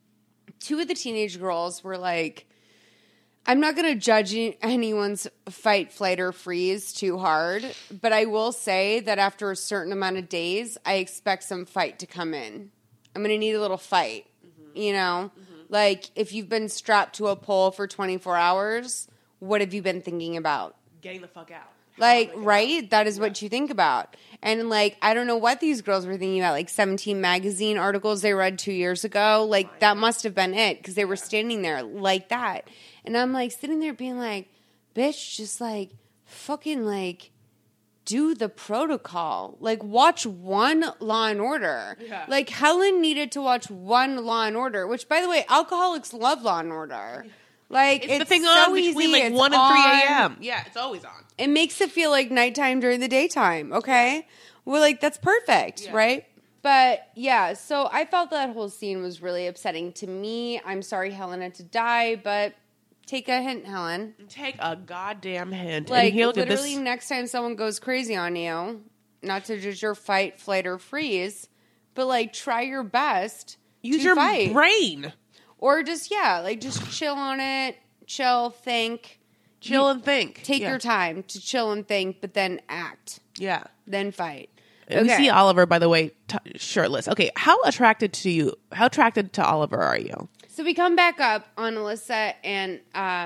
2 of the teenage girls were like, I'm not going to judge anyone's fight, flight, or freeze too hard, but I will say that after a certain amount of days, I expect some fight to come in. I'm going to need a little fight, you know? Like, if you've been strapped to a pole for 24 hours, what have you been thinking about? Getting the fuck out. Like, right? That is what you think about. And, like, I don't know what these girls were thinking about. Like, 17 magazine articles they read 2 years ago. Like, that must have been it because they were standing there like that. And I'm, like, sitting there being like, bitch, just, like, fucking, like, do the protocol. Like, watch one Law and Order. Yeah. Like, Helen needed to watch one Law and Order, which, by the way, alcoholics love Law and Order. Like, it's the thing so on easy. between, like, It's 1 and 3 on. a.m. Yeah, it's always on. It makes it feel like nighttime during the daytime, okay? We're like, that's perfect, right? But, yeah, so I felt that whole scene was really upsetting to me. I'm sorry Helen had to die, but take a hint, Helen. Take a goddamn hint. Like, and literally next time someone goes crazy on you, not to just your fight, flight, or freeze, but, like, try your best Use to your fight. brain. Or just, just chill on it, think. Chill and think. Take your time to chill and think, but then act. Yeah. Then fight. We see Oliver, by the way, shirtless. Okay, how attracted to Oliver are you? So we come back up on Alyssa and,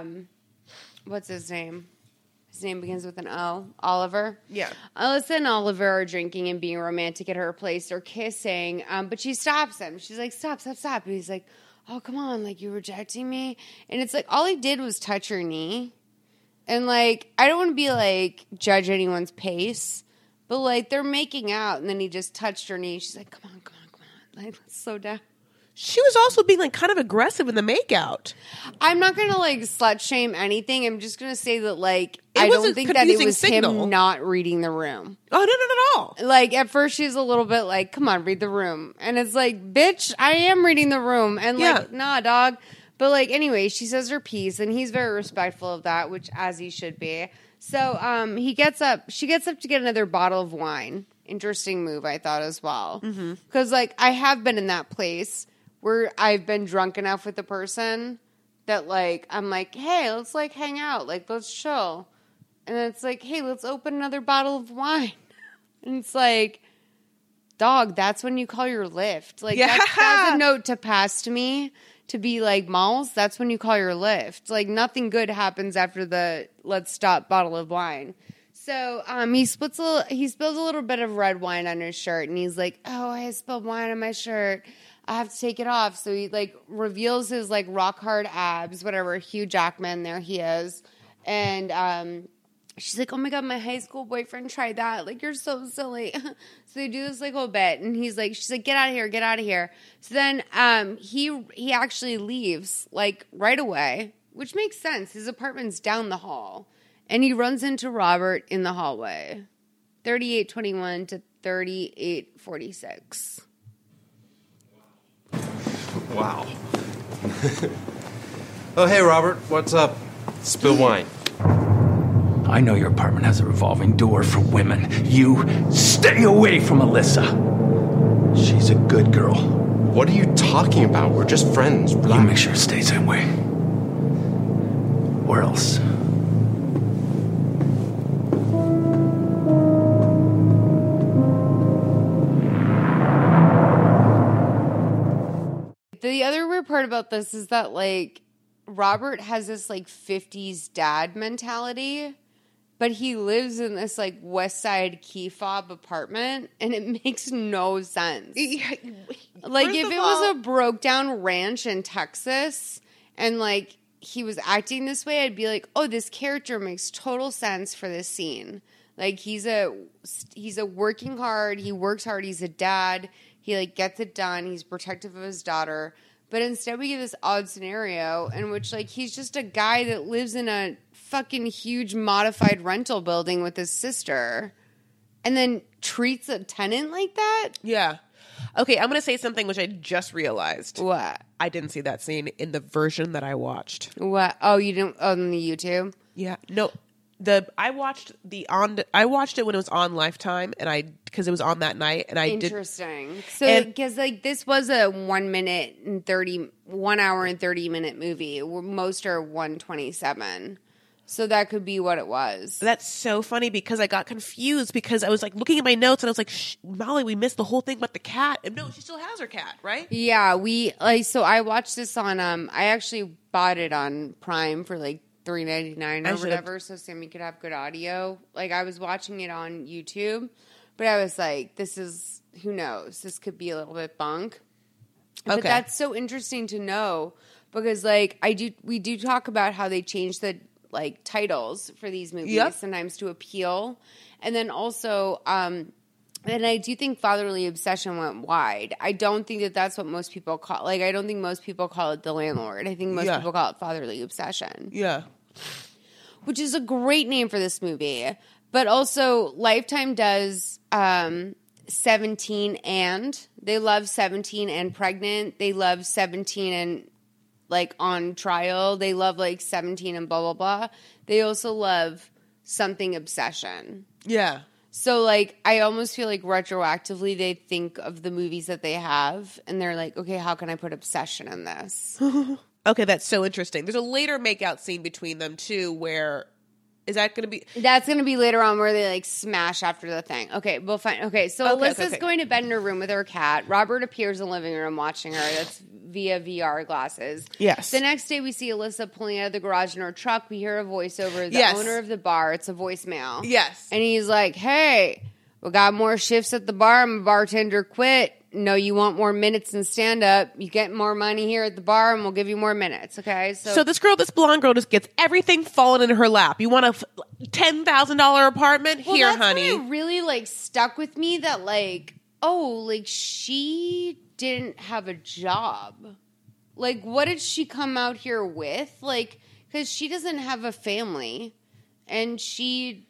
what's his name? His name begins with an O. Oliver. Yeah. Alyssa and Oliver are drinking and being romantic at her place. They're kissing, but she stops him. She's like, stop. And he's like, oh, come on, like, you're rejecting me? And it's like, all he did was touch her knee. And, like, I don't want to be, like, judge anyone's pace, but, like, they're making out, and then he just touched her knee. She's like, come on. Like, let's slow down. She was also being, like, kind of aggressive in the makeout. I'm not going to, like, slut-shame anything. I'm just going to say that, like, I don't think that it was him not reading the room. Oh, no, not at all. Like, at first she's a little bit like, come on, read the room. And it's like, bitch, I am reading the room. And, like, nah, dog. But, like, anyway, she says her piece, and he's very respectful of that, which as he should be. So she gets up to get another bottle of wine. Interesting move, I thought, as well. Because, like, I have been in that place where I've been drunk enough with the person that, like, I'm like, hey, let's, like, hang out. Like, let's chill. And then it's like, hey, let's open another bottle of wine. And it's like, dog, that's when you call your lift. Like, that's a note to pass to me. To be like, Malls, that's when you call your lift. Like, nothing good happens after the let's stop bottle of wine. So he spills a little bit of red wine on his shirt, and he's like, oh, I spilled wine on my shirt. I have to take it off. So he, like, reveals his, like, rock hard abs, whatever, Hugh Jackman, there he is. And she's like, oh my God, my high school boyfriend tried that. Like, you're so silly. So they do this, like, whole bit. And she's like, get out of here. So then he actually leaves, like, right away, which makes sense. His apartment's down the hall. And he runs into Robert in the hallway. 3821 to 3846. Wow. Oh, hey, Robert. What's up? Spill wine. I know your apartment has a revolving door for women. You stay away from Alyssa. She's a good girl. What are you talking about? We're just friends. You make sure it stays that way. Or else. The other weird part about this is that, like, Robert has this, like, 50s dad mentality, but he lives in this, like, West Side key fob apartment, and it makes no sense. Like, if it was a broke-down ranch in Texas, and, like, he was acting this way, I'd be like, oh, this character makes total sense for this scene. Like, he's a working hard, he works hard, he's a dad, he, like, gets it done, he's protective of his daughter. But instead we get this odd scenario in which, like, he's just a guy that lives in a fucking huge modified rental building with his sister and then treats a tenant like that? Yeah. Okay, I'm going to say something which I just realized. What? I didn't see that scene in the version that I watched. What? Oh, you didn't on the YouTube? Yeah. No. I watched it when it was on Lifetime, and because it was on that night, and I did. Interesting. So because like this was a 1 hour and 30 minute movie. Most are 1:27. So that could be what it was. That's so funny because I got confused because I was like looking at my notes and I was like, Molly, we missed the whole thing about the cat. And no, she still has her cat, right? Yeah, so I watched this on I actually bought it on Prime for like $3.99 or whatever, so Sammy could have good audio. Like, I was watching it on YouTube, but I was like, this is, who knows? This could be a little bit bunk. Okay. But that's so interesting to know because, like, we do talk about how they change the, like, titles for these movies sometimes to appeal. And then also, and I do think Fatherly Obsession went wide. I don't think that that's what most people call. Like, I don't think most people call it The Landlord. I think most people call it Fatherly Obsession. Yeah. Which is a great name for this movie. But also, Lifetime does 17 and. They love 17 and pregnant. They love 17 and, like, on trial. They love, like, 17 and blah, blah, blah. They also love something obsession. Yeah. So, like, I almost feel like retroactively they think of the movies that they have, and they're like, okay, how can I put obsession in this? Okay, that's so interesting. There's a later makeout scene between them, too, where... Is that going to be... That's going to be later on where they, like, smash after the thing. Okay, well, fine. Okay, so Alyssa's going to bed in her room with her cat. Robert appears in the living room watching her. That's via VR glasses. Yes. The next day, we see Alyssa pulling out of the garage in her truck. We hear a voiceover. The owner of the bar. It's a voicemail. Yes. And he's like, hey, we got more shifts at the bar. My bartender quit. No, you want more minutes in stand-up. You get more money here at the bar, and we'll give you more minutes, okay? So this blonde girl, just gets everything falling in her lap. You want a $10,000 apartment? Well, here, that's honey. What really, like, stuck with me that, like, oh, like, she didn't have a job. Like, what did she come out here with? Like, because she doesn't have a family, and she...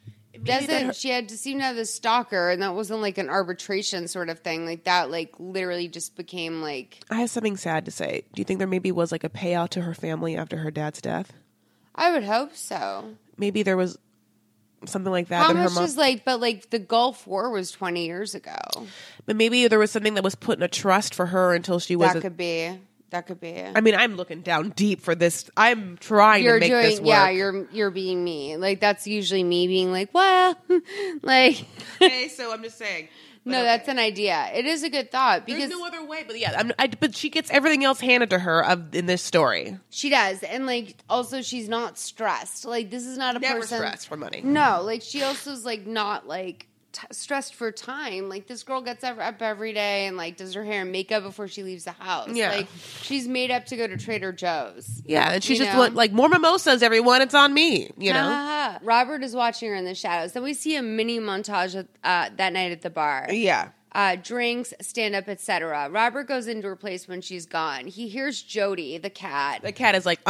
she had to seem to have this stalker, and that wasn't like an arbitration sort of thing. Like that, like literally just became like. I have something sad to say. Do you think there maybe was like a payout to her family after her dad's death? I would hope so. Maybe there was something like that. How much is like? But like the Gulf War was 20 years ago. But maybe there was something that was put in a trust for her until she was. That could be. That could be. I mean, I'm looking down deep for this. I'm trying to make this work. Yeah, you're being me. Like that's usually me being like, well, like. Okay, so I'm just saying. No, that's an idea. It is a good thought because there's no other way. But yeah, but she gets everything else handed to her in this story. She does, and like also she's not stressed. Like this is not a Never person stressed for money. No, like she also is like not like. Stressed for time. Like this girl gets up every day and like does her hair and makeup before she leaves the house. Yeah. Like she's made up to go to Trader Joe's. Yeah, and she's just like more mimosas, everyone. It's on me, you know. Robert is watching her in the shadows. Then we see a mini montage that night at the bar. Yeah. Drinks, stand up, etc. Robert goes into her place when she's gone. He hears Jody, the cat. The cat is like,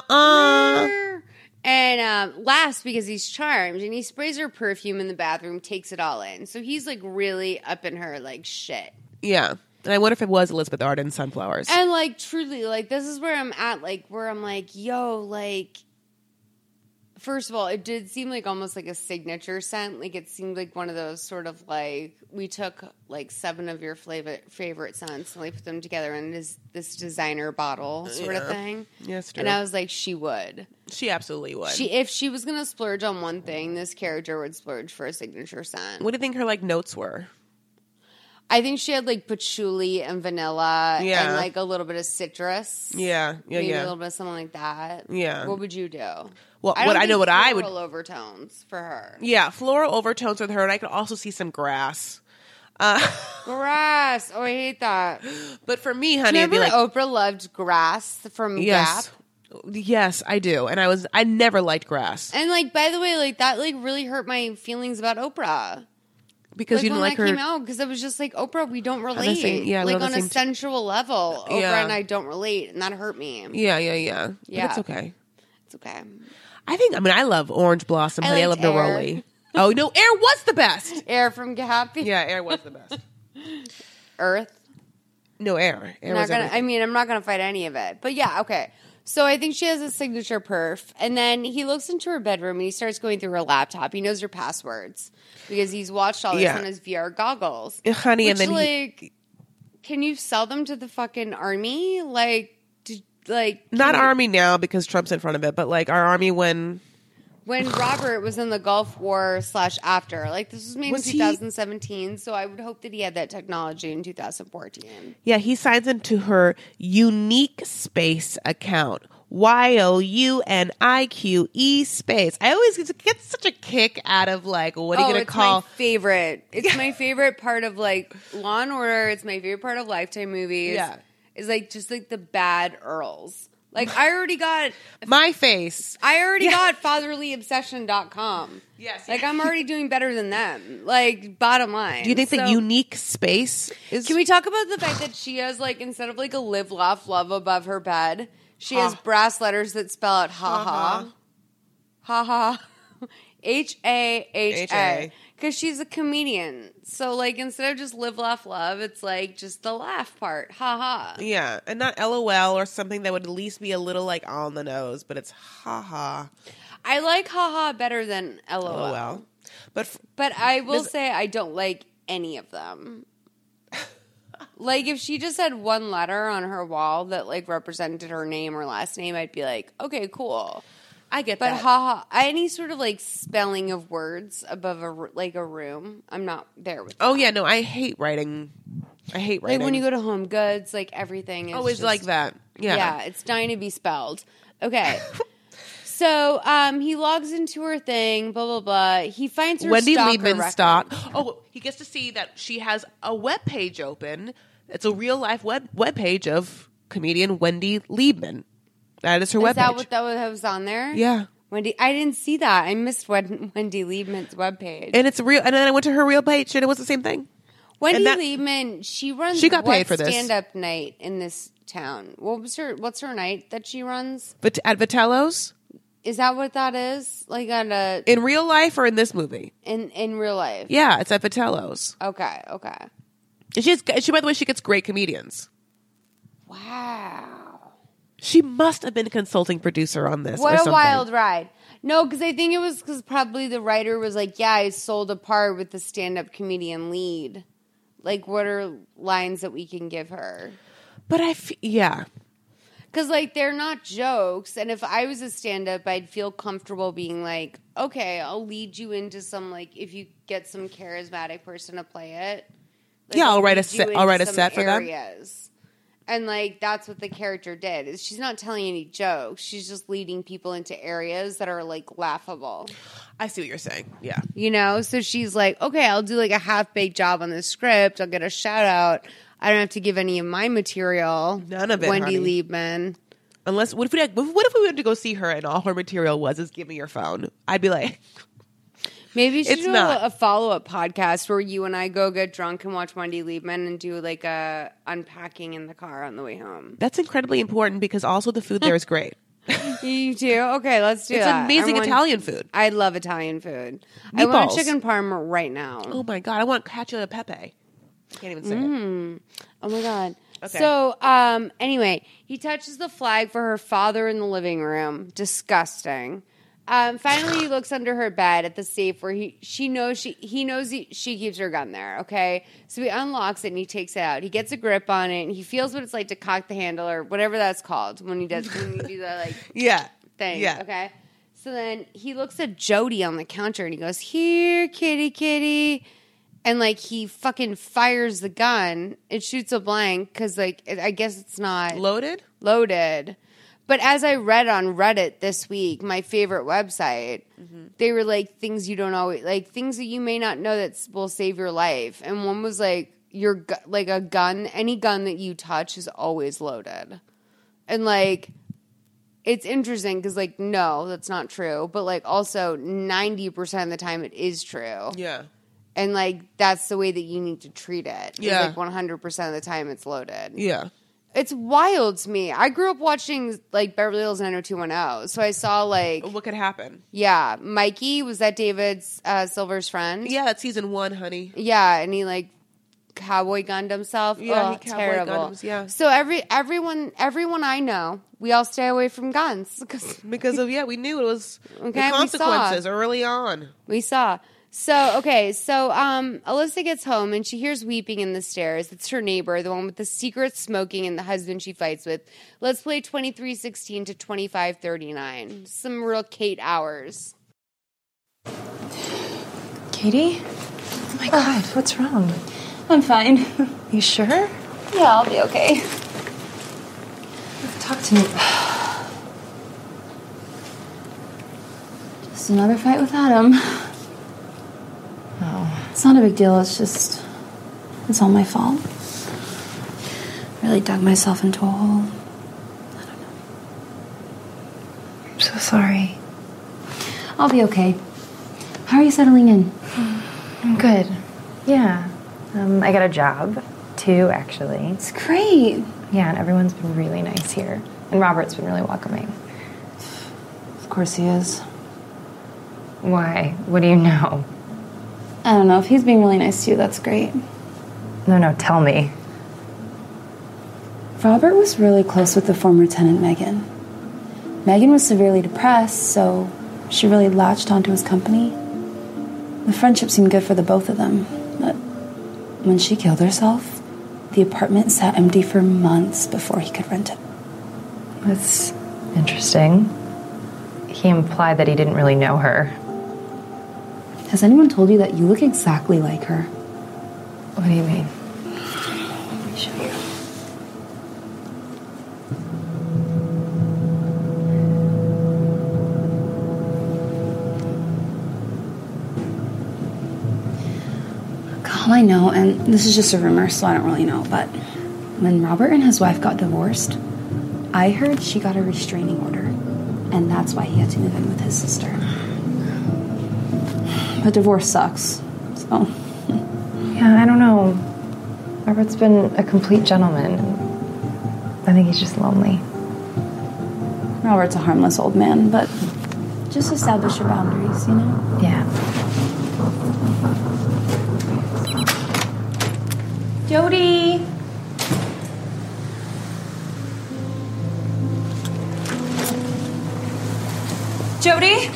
no. And laughs because he's charmed, and he sprays her perfume in the bathroom, takes it all in. So he's like really up in her like shit. Yeah. And I wonder if it was Elizabeth Arden Sunflowers. And like truly, like this is where I'm at, like where I'm like, yo, like First of all, it did seem like almost like a signature scent. Like it seemed like one of those sort of like we took like 7 of your favorite scents and we put them together in this designer bottle sort of thing. Yes, true. And I was like, she would. She absolutely would. If she was gonna splurge on one thing, this character would splurge for a signature scent. What do you think her like notes were? I think she had like patchouli and vanilla and like a little bit of citrus. Maybe a little bit of something like that. Yeah. What would you do? Well, I would. Floral overtones for her. Yeah, floral overtones with her, and I could also see some grass. Grass. Oh, I hate that. But for me, honey, do you it'd be remember Oprah loved grass from Gap? Yes, I do. And I never liked grass. And like, by the way, like that like really hurt my feelings about Oprah. Because you didn't like her. When that came out, because I was just like, Oprah, we don't relate. Like on a sensual level, Oprah and I don't relate, and that hurt me. Yeah. But it's okay. It's okay. I love Orange Blossom, honey. I love Neroli. Oh, no, Air was the best. Air from Gap. Yeah, Air was the best. Earth? No, Air. Air was everything. I'm not going to fight any of it. But yeah, okay. So I think she has a signature perf. And then he looks into her bedroom and he starts going through her laptop. He knows her passwords because he's watched all this on his VR goggles. Honey, which, and then can you sell them to the fucking army? Not army now because Trump's in front of it, but like our army when Robert was in the Gulf War / after. Like this was made in 2017, so I would hope that he had that technology in 2014. Yeah, he signs into her unique space account. YOUNIQE space. I always get such a kick out of like, what are you going to call? My favorite. It's my favorite part of like Law and Order. It's my favorite part of Lifetime movies. Yeah. Is like just like the bad Earls. Like I already got my face. I already got fatherlyobsession.com. Yes. Like I'm already doing better than them. Like bottom line. Do you think the unique space is? Can we talk about the fact that she has like instead of like a live, laugh, love above her bed, she has brass letters that spell out ha ha. Ha ha. HAHA. Because she's a comedian. So, like, instead of just live, laugh, love, it's like just the laugh part. Ha ha. Yeah. And not LOL or something that would at least be a little like on the nose, but it's ha ha. I like ha ha better than LOL. But I will say I don't like any of them. Like, if she just had one letter on her wall that, like, represented her name or last name, I'd be like, okay, cool. I get that. But haha, any sort of like spelling of words above a room, I'm not there with. Oh yeah, no, I hate writing. Like when you go to Home Goods, like everything is always just, like that. Yeah, it's dying to be spelled. Okay. So he logs into her thing, blah, blah, blah. He finds her Wendy stalker Liebman's record. stock. Oh, he gets to see that she has a web page open. It's a real life web page of comedian Wendy Liebman. That is her webpage. Is that what that was on there? Yeah. Wendy, I didn't see that. I missed Wendy Liebman's webpage. And it's real. And then I went to her real page, and it was the same thing. Wendy Liebman, she got paid for this stand-up night in this town. What's her night that she runs? But at Vitello's? Is that what that is? Like in real life or in this movie? In real life. Yeah, it's at Vitello's. Okay. And she by the way, she gets great comedians. Wow. She must have been a consulting producer on this. What a wild ride. No, because I think it was because probably the writer was like, yeah, I sold a part with the stand-up comedian lead. Like, what are lines that we can give her? But yeah. Because, like, they're not jokes. And if I was a stand-up, I'd feel comfortable being like, okay, I'll lead you into some, like, if you get some charismatic person to play it. Like, yeah, I'll write a set for them. And, like, that's what the character did. Is she's not telling any jokes. She's just leading people into areas that are, like, laughable. I see what you're saying. Yeah. You know? So she's like, okay, I'll do, like, a half-baked job on this script. I'll get a shout-out. I don't have to give any of my material. None of it, Wendy honey. Liebman. Unless, what if we went to go see her and all her material was, is give me your phone? I'd be like... Maybe you should do a follow-up podcast where you and I go get drunk and watch Wendy Liebman and do like a unpacking in the car on the way home. That's incredibly important because also the food there is great. You do? Okay, let's do that. It's amazing Italian food. I love Italian food. Meatballs. I want a chicken parm right now. Oh my God, I want cacio e pepe. I can't even say it. Oh my God. Okay. So, anyway, he touches the flag for her father in the living room. Disgusting. Finally, he looks under her bed at the safe where he knows she keeps her gun there, okay? So he unlocks it and he takes it out. He gets a grip on it and he feels what it's like to cock the handle or whatever that's called when you do that, like, thing, okay? So then he looks at Jody on the counter and he goes, "Here, kitty, kitty." And, like, he fucking fires the gun. It shoots a blank because, like, I guess it's not... Loaded. But as I read on Reddit this week, my favorite website, they were, like, things you don't always... Like, things that you may not know that will save your life. And one was, like, a gun. Any gun that you touch is always loaded. And, like... It's interesting because, like, no, that's not true. But, like, also 90% of the time it is true. Yeah. And, like, that's the way that you need to treat it. Yeah. It's like 100% of the time it's loaded. Yeah. It's wild to me. I grew up watching, like, Beverly Hills 90210. So I saw, like... What could happen? Yeah. Mikey, was that David Silver's friend? Yeah, that's season 1, honey. Yeah, and he, like, cowboy gunned himself. Yeah, oh, he cowboy terrible. gunned him, yeah. So everyone I know, we all stay away from guns. Because of, we knew it was the Okay, consequences early on. We saw. So Alyssa gets home and she hears weeping in the stairs. It's her neighbor, the one with the secret smoking and the husband she fights with. Let's play 2316 to 2539. Some real Kate hours. Katie? Oh my God, what's wrong? I'm fine. You sure? Yeah, I'll be okay. Talk to me. Just another fight with Adam. Oh. It's not a big deal, it's all my fault. Really dug myself into a hole. I don't know. I'm so sorry. I'll be okay. How are you settling in? I'm good. Yeah. I got a job, too, actually. It's great. Yeah, and everyone's been really nice here. And Robert's been really welcoming. Of course he is. Why? What do you know? I don't know. If he's being really nice to you, that's great. No, tell me. Robert was really close with the former tenant, Megan. Megan was severely depressed, so she really latched onto his company. The friendship seemed good for the both of them, but when she killed herself, the apartment sat empty for months before he could rent it. That's interesting. He implied that he didn't really know her. Has anyone told you that you look exactly like her? What do you mean? Let me show you. All I know, and this is just a rumor, so I don't really know, but when Robert and his wife got divorced, I heard she got a restraining order, and that's why he had to move in with his sister. But divorce sucks, so... Yeah, I don't know. Robert's been a complete gentleman. I think he's just lonely. Robert's a harmless old man, but just establish your boundaries, you know? Yeah. Jody! Jody?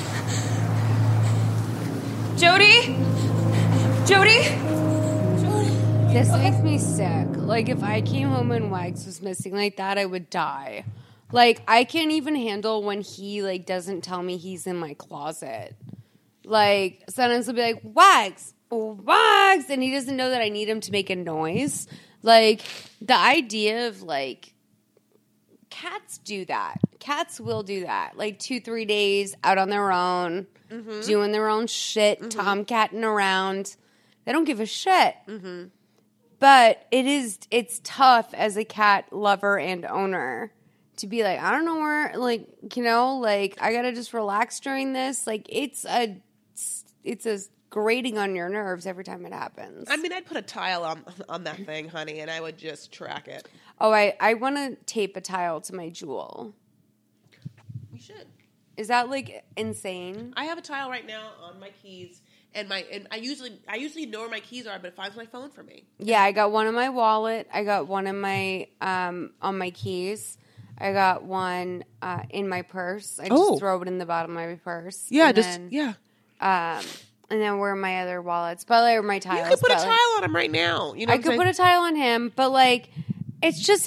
Jody? Jody? This makes me sick. Like, if I came home and Wags was missing like that, I would die. Like, I can't even handle when he, like, doesn't tell me he's in my closet. Like, sometimes he'll be like, Wags! Wags! And he doesn't know that I need him to make a noise. Like, the idea of, like, cats do that. Cats will do that. Like, 2-3 days out on their own, doing their own shit, tomcatting around. They don't give a shit. But it's tough as a cat lover and owner to be like, I don't know where, like, you know, like, I gotta just relax during this. Like, it's a grating on your nerves every time it happens. I mean, I'd put a tile on that thing, honey, and I would just track it. Oh, I want to tape a tile to my Jewel. You should. Is that, like, insane? I have a tile right now on my keys, and I usually know where my keys are, but it finds my phone for me. Yeah, I got one in my wallet. I got one in my on my keys. I got one in my purse. I Oh. just throw it in the bottom of my purse. Yeah, and just then, yeah. And then where are my other wallets? But like my tiles. You could put a but, like, tile on him right now. You know, I could put a tile on him, but like it's just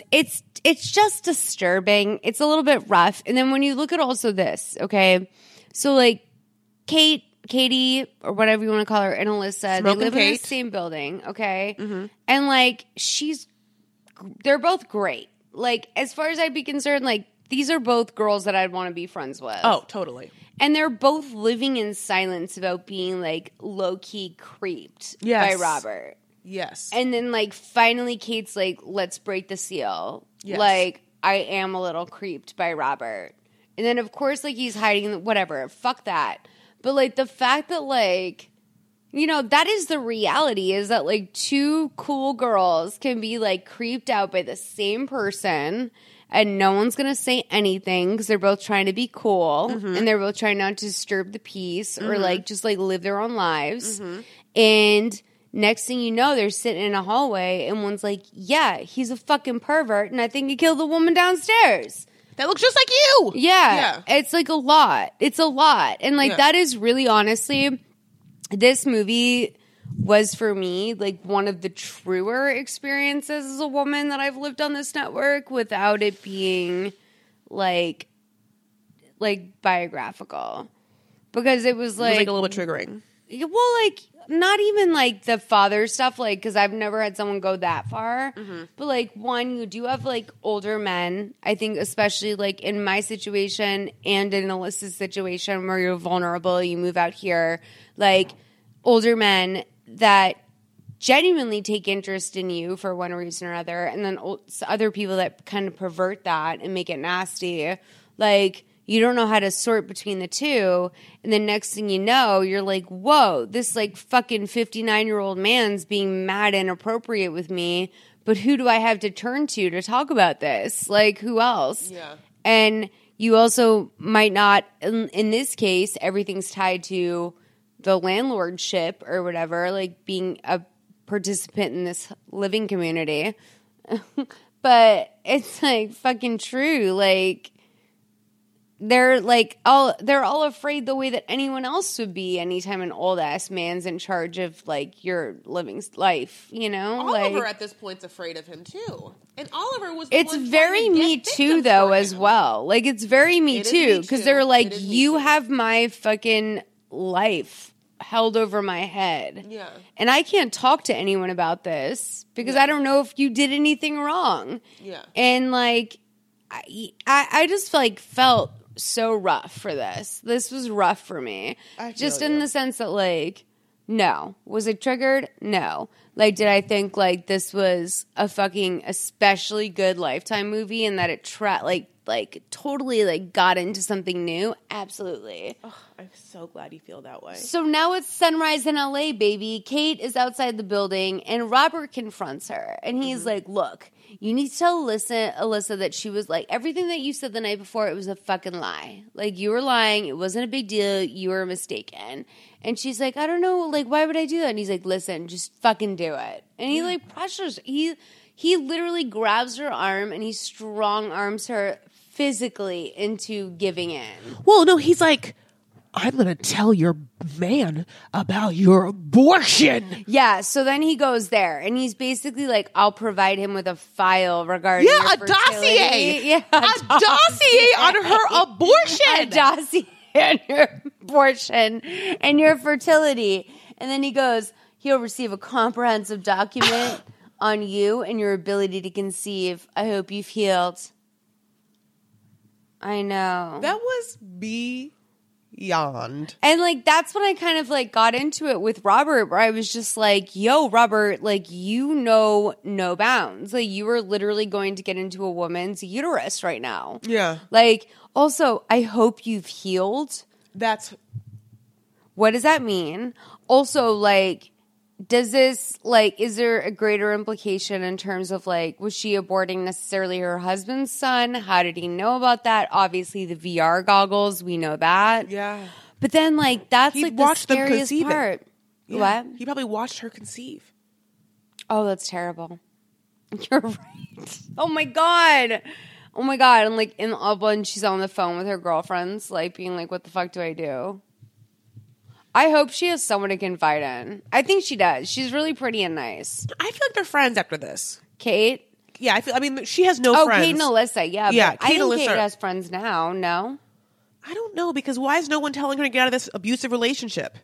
disturbing. It's a little bit rough. And then when you look at also this, okay, so like Katie, or whatever you want to call her, and Alyssa, Smoking they live in Kate. the same building, okay, and like they're both great. Like as far as I'd be concerned, like these are both girls that I'd want to be friends with. Oh, totally. And they're both living in silence about being like low key creeped Yes. by Robert. Yes. And then like finally Kate's like, let's break the seal. Yes. Like I am a little creeped by Robert. And then of course like he's hiding whatever. Fuck that. But like the fact that like, you know, that is the reality is that like two cool girls can be like creeped out by the same person and no one's going to say anything because they're both trying to be cool and they're both trying not to disturb the peace or like just like live their own lives. And next thing you know, they're sitting in a hallway and one's like, yeah, he's a fucking pervert and I think he killed the woman downstairs. That looks just like you. Yeah. It's like a lot. It's a lot. And like Yeah. that is really honestly, this movie was for me like one of the truer experiences as a woman that I've lived on this network without it being like biographical. Because it was It was like a little bit triggering. well, like not even like the father stuff, like because I've never had someone go that far. But like one, you do have like older men. I think especially like in my situation and in Alyssa's situation where you're vulnerable, you move out here, like older men that genuinely take interest in you for one reason or other, and then other people that kind of pervert that and make it nasty, like. You don't know how to sort between the two. And then next thing you know, you're like, whoa, this like fucking 59-year-old man's being mad and inappropriate with me. But who do I have to turn to talk about this? Like, who else? Yeah. And you also might not, in this case, everything's tied to the landlordship or whatever, like being a participant in this living community. But it's like fucking true. Like, they're all afraid the way that anyone else would be anytime an old ass man's in charge of like your living life, you know? Oliver like, at this point's afraid of him too. And Oliver was the it's one very trying to Me get Too victims though for as him. well. Like it's very Me It is Too Me because Too. they're like, It is Me you Too. have my fucking life held over my head. Yeah. And I can't talk to anyone about this because I don't know if you did anything wrong. Yeah. And like I just like felt so rough for this. This was rough for me. Just in the sense that like, no. Was it triggered? No. Like, did I think like this was a fucking especially good Lifetime movie and that it like totally like got into something new? Absolutely. Oh, I'm so glad you feel that way. So now it's sunrise in LA, baby. Kate is outside the building and Robert confronts her and he's like, look, you need to tell Alyssa that she was like, everything that you said the night before, it was a fucking lie. Like, you were lying. It wasn't a big deal. You were mistaken. And she's like, I don't know. Like, why would I do that? And he's like, listen, just fucking do it. And he like pressures. He literally grabs her arm and he strong arms her physically into giving in. Well, no, he's like, I'm going to tell your man about your abortion. Yeah, so then he goes there, and he's basically like, I'll provide him with a file regarding your a fertility. dossier. Yeah, A dossier on her abortion. A dossier on your abortion and your fertility. And then he goes, he'll receive a comprehensive document on you and your ability to conceive. I hope you've healed. I know. That was beyond. And like that's when I kind of like got into it with Robert, where I was just like, yo, Robert, like you know no bounds. Like you are literally going to get into a woman's uterus right now. Yeah. Like also, I hope you've healed. What does that mean? Also, like, does this, like, is there a greater implication in terms of, like, was she aborting necessarily her husband's son? How did he know about that? Obviously, the VR goggles, we know that. Yeah. But then, like, that's, He like, the watched them scariest conceive it. part. Yeah. What? He probably watched her conceive. Oh, that's terrible. You're right. Oh, my God. Oh my God. And like in Upland, she's on the phone with her girlfriends, like being like, what the fuck do I do? I hope she has someone to confide in. I think she does. She's really pretty and nice. I feel like they're friends after this. Kate? Yeah, I mean, she has no friends. Oh, Kate and Alyssa. Yeah. Yeah, but I think Kate has friends now. No? I don't know, because why is no one telling her to get out of this abusive relationship?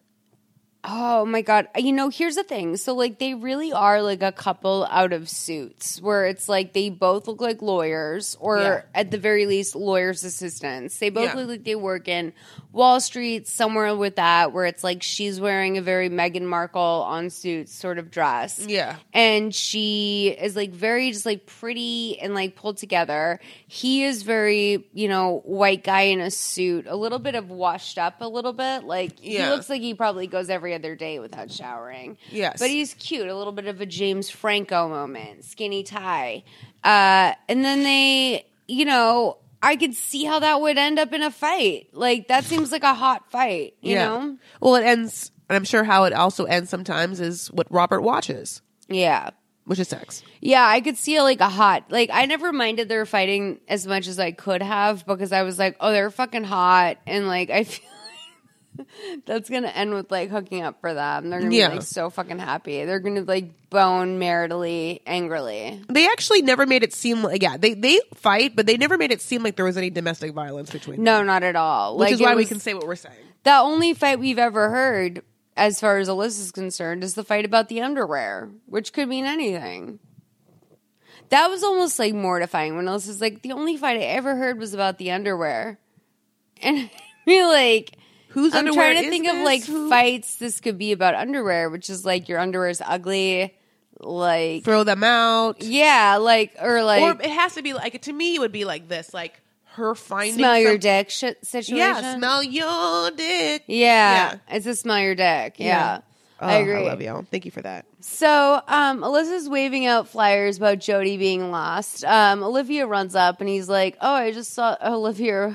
Oh my God. You know, here's the thing. So like they really are like a couple out of Suits where it's like they both look like lawyers or at the very least lawyers' assistants. They both look like they work in Wall Street, somewhere with that, where it's like she's wearing a very Meghan Markle on Suits sort of dress. Yeah. And she is like very just like pretty and like pulled together. He is very, you know, white guy in a suit, a little bit of washed up a little bit. Like he looks like he probably goes every other day without showering. Yes. But he's cute. A little bit of a James Franco moment. Skinny tie. And then they, you know, I could see how that would end up in a fight. Like, that seems like a hot fight, you know? Well, it ends, and I'm sure how it also ends sometimes is what Robert watches. Yeah. Which is sex. Yeah, I could see like a hot, like I never minded their fighting as much as I could have because I was like, oh, they're fucking hot. And like, I feel that's going to end with like hooking up for them. They're going to be like so fucking happy. They're going to like bone maritally, angrily. They actually never made it seem like, they fight, but they never made it seem like there was any domestic violence between them. No, not at all. Which like, is why we can say what we're saying. The only fight we've ever heard, as far as Alyssa's concerned, is the fight about the underwear, which could mean anything. That was almost like mortifying when Alyssa's like, the only fight I ever heard was about the underwear. And I feel like, whose I'm underwear trying to think is of like fights this could be about underwear, which is like your underwear is ugly, like throw them out. Yeah, like or it has to be like, to me it would be like this, like her finding smell your dick situation. Yeah, smell your dick. Yeah, it's a smell your dick. Yeah. Oh, I agree. I love y'all. Thank you for that. So, Alyssa's waving out flyers about Jody being lost. Olivia runs up and he's like, oh, I just saw Olivia.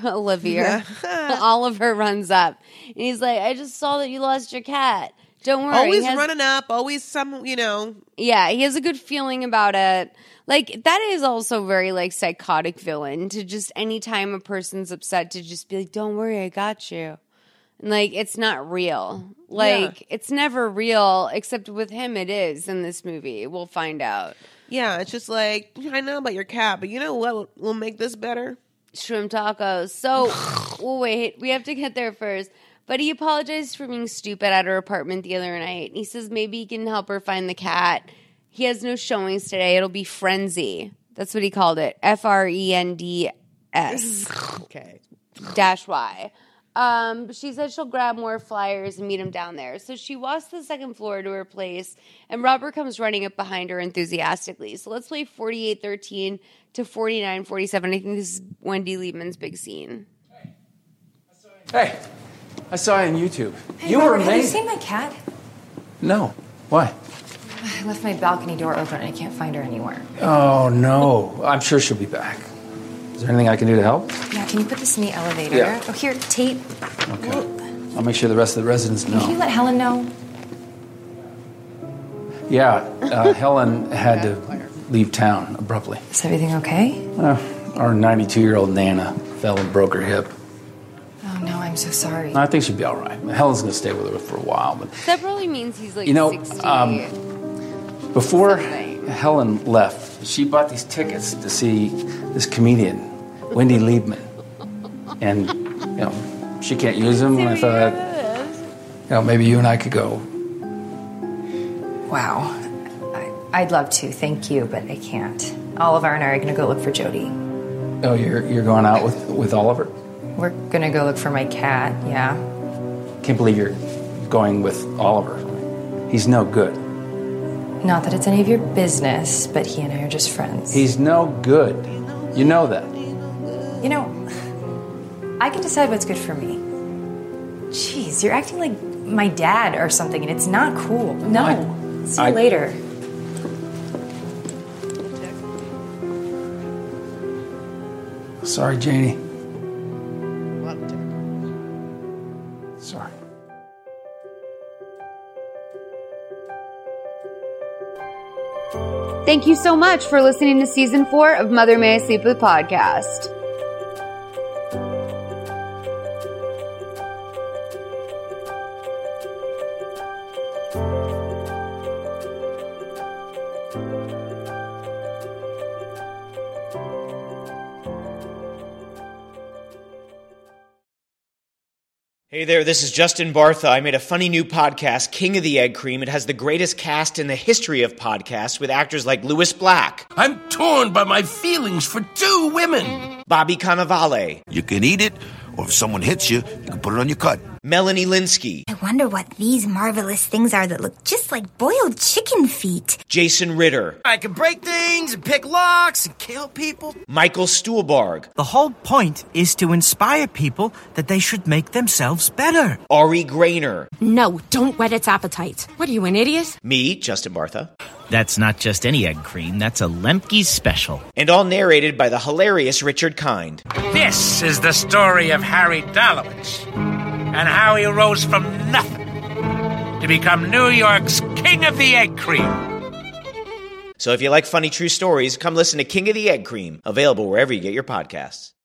Oliver runs up and he's like, I just saw that you lost your cat. Don't worry. Always running up, always some, you know. Yeah, he has a good feeling about it. Like, that is also very, like, psychotic villain to just anytime a person's upset to just be like, don't worry, I got you. And, like, it's not real. Like, it's never real, except with him it is in this movie. We'll find out. Yeah, it's just like, I know about your cat, but you know what will make this better? Shrimp tacos. So, well, wait, we have to get there first. But he apologized for being stupid at her apartment the other night. He says maybe he can help her find the cat. He has no showings today. It'll be Frenzy. That's what he called it. FRENDS. Okay. -Y. She said she'll grab more flyers and meet him down there. So she walks to the second floor to her place, and Robert comes running up behind her enthusiastically. So let's play 48-13 to 49-47. I think this is Wendy Liebman's big scene. Hey, I saw you on YouTube. Hey, You Robert, were amazing. have you seen my cat? No. Why? I left my balcony door open and I can't find her anywhere. Oh, no. I'm sure she'll be back. Is there anything I can do to help? Yeah, can you put this in the elevator? Yeah. Oh, here, tape. Okay. I'll make sure the rest of the residents Can you know. let Helen know? Yeah, Helen had to leave town abruptly. Is everything okay? Our 92-year-old Nana fell and broke her hip. Oh, no, I'm so sorry. I think she'll be all right. Helen's going to stay with her for a while. But That probably means he's like You know, 60. before Helen left, she bought these tickets to see this comedian, Wendy Liebman. And, you know, she can't use them. And I thought, you know, maybe you and I could go. Wow. I'd love to, thank you, but I can't. Oliver and I are going to go look for Jody. Oh, you're going out with Oliver? We're going to go look for my cat, yeah. Can't believe you're going with Oliver. He's no good. Not that it's any of your business, but he and I are just friends. He's no good. You know that. You know, I can decide what's good for me. Jeez, you're acting like my dad or something, and it's not cool. No. See you later. Sorry, Janie. Sorry. Thank you so much for listening to Season 4 of Mother May I Sleep With podcast. Hey there, this is Justin Bartha. I made a funny new podcast, King of the Egg Cream. It has the greatest cast in the history of podcasts with actors like Louis Black. I'm torn by my feelings for two women. Bobby Cannavale. You can eat it, or if someone hits you, you can put it on your cut. Melanie Linsky. I wonder what these marvelous things are that look just like boiled chicken feet. Jason Ritter. I can break things and pick locks and kill people. Michael Stuhlbarg. The whole point is to inspire people that they should make themselves better. Ari Grainer. No, don't whet its appetite. What are you, an idiot? Me, Justin Bartha. That's not just any egg cream, that's a Lemke's special. And all narrated by the hilarious Richard Kind. This is the story of Harry Dalowitz and how he rose from nothing to become New York's King of the Egg Cream. So if you like funny true stories, come listen to King of the Egg Cream, available wherever you get your podcasts.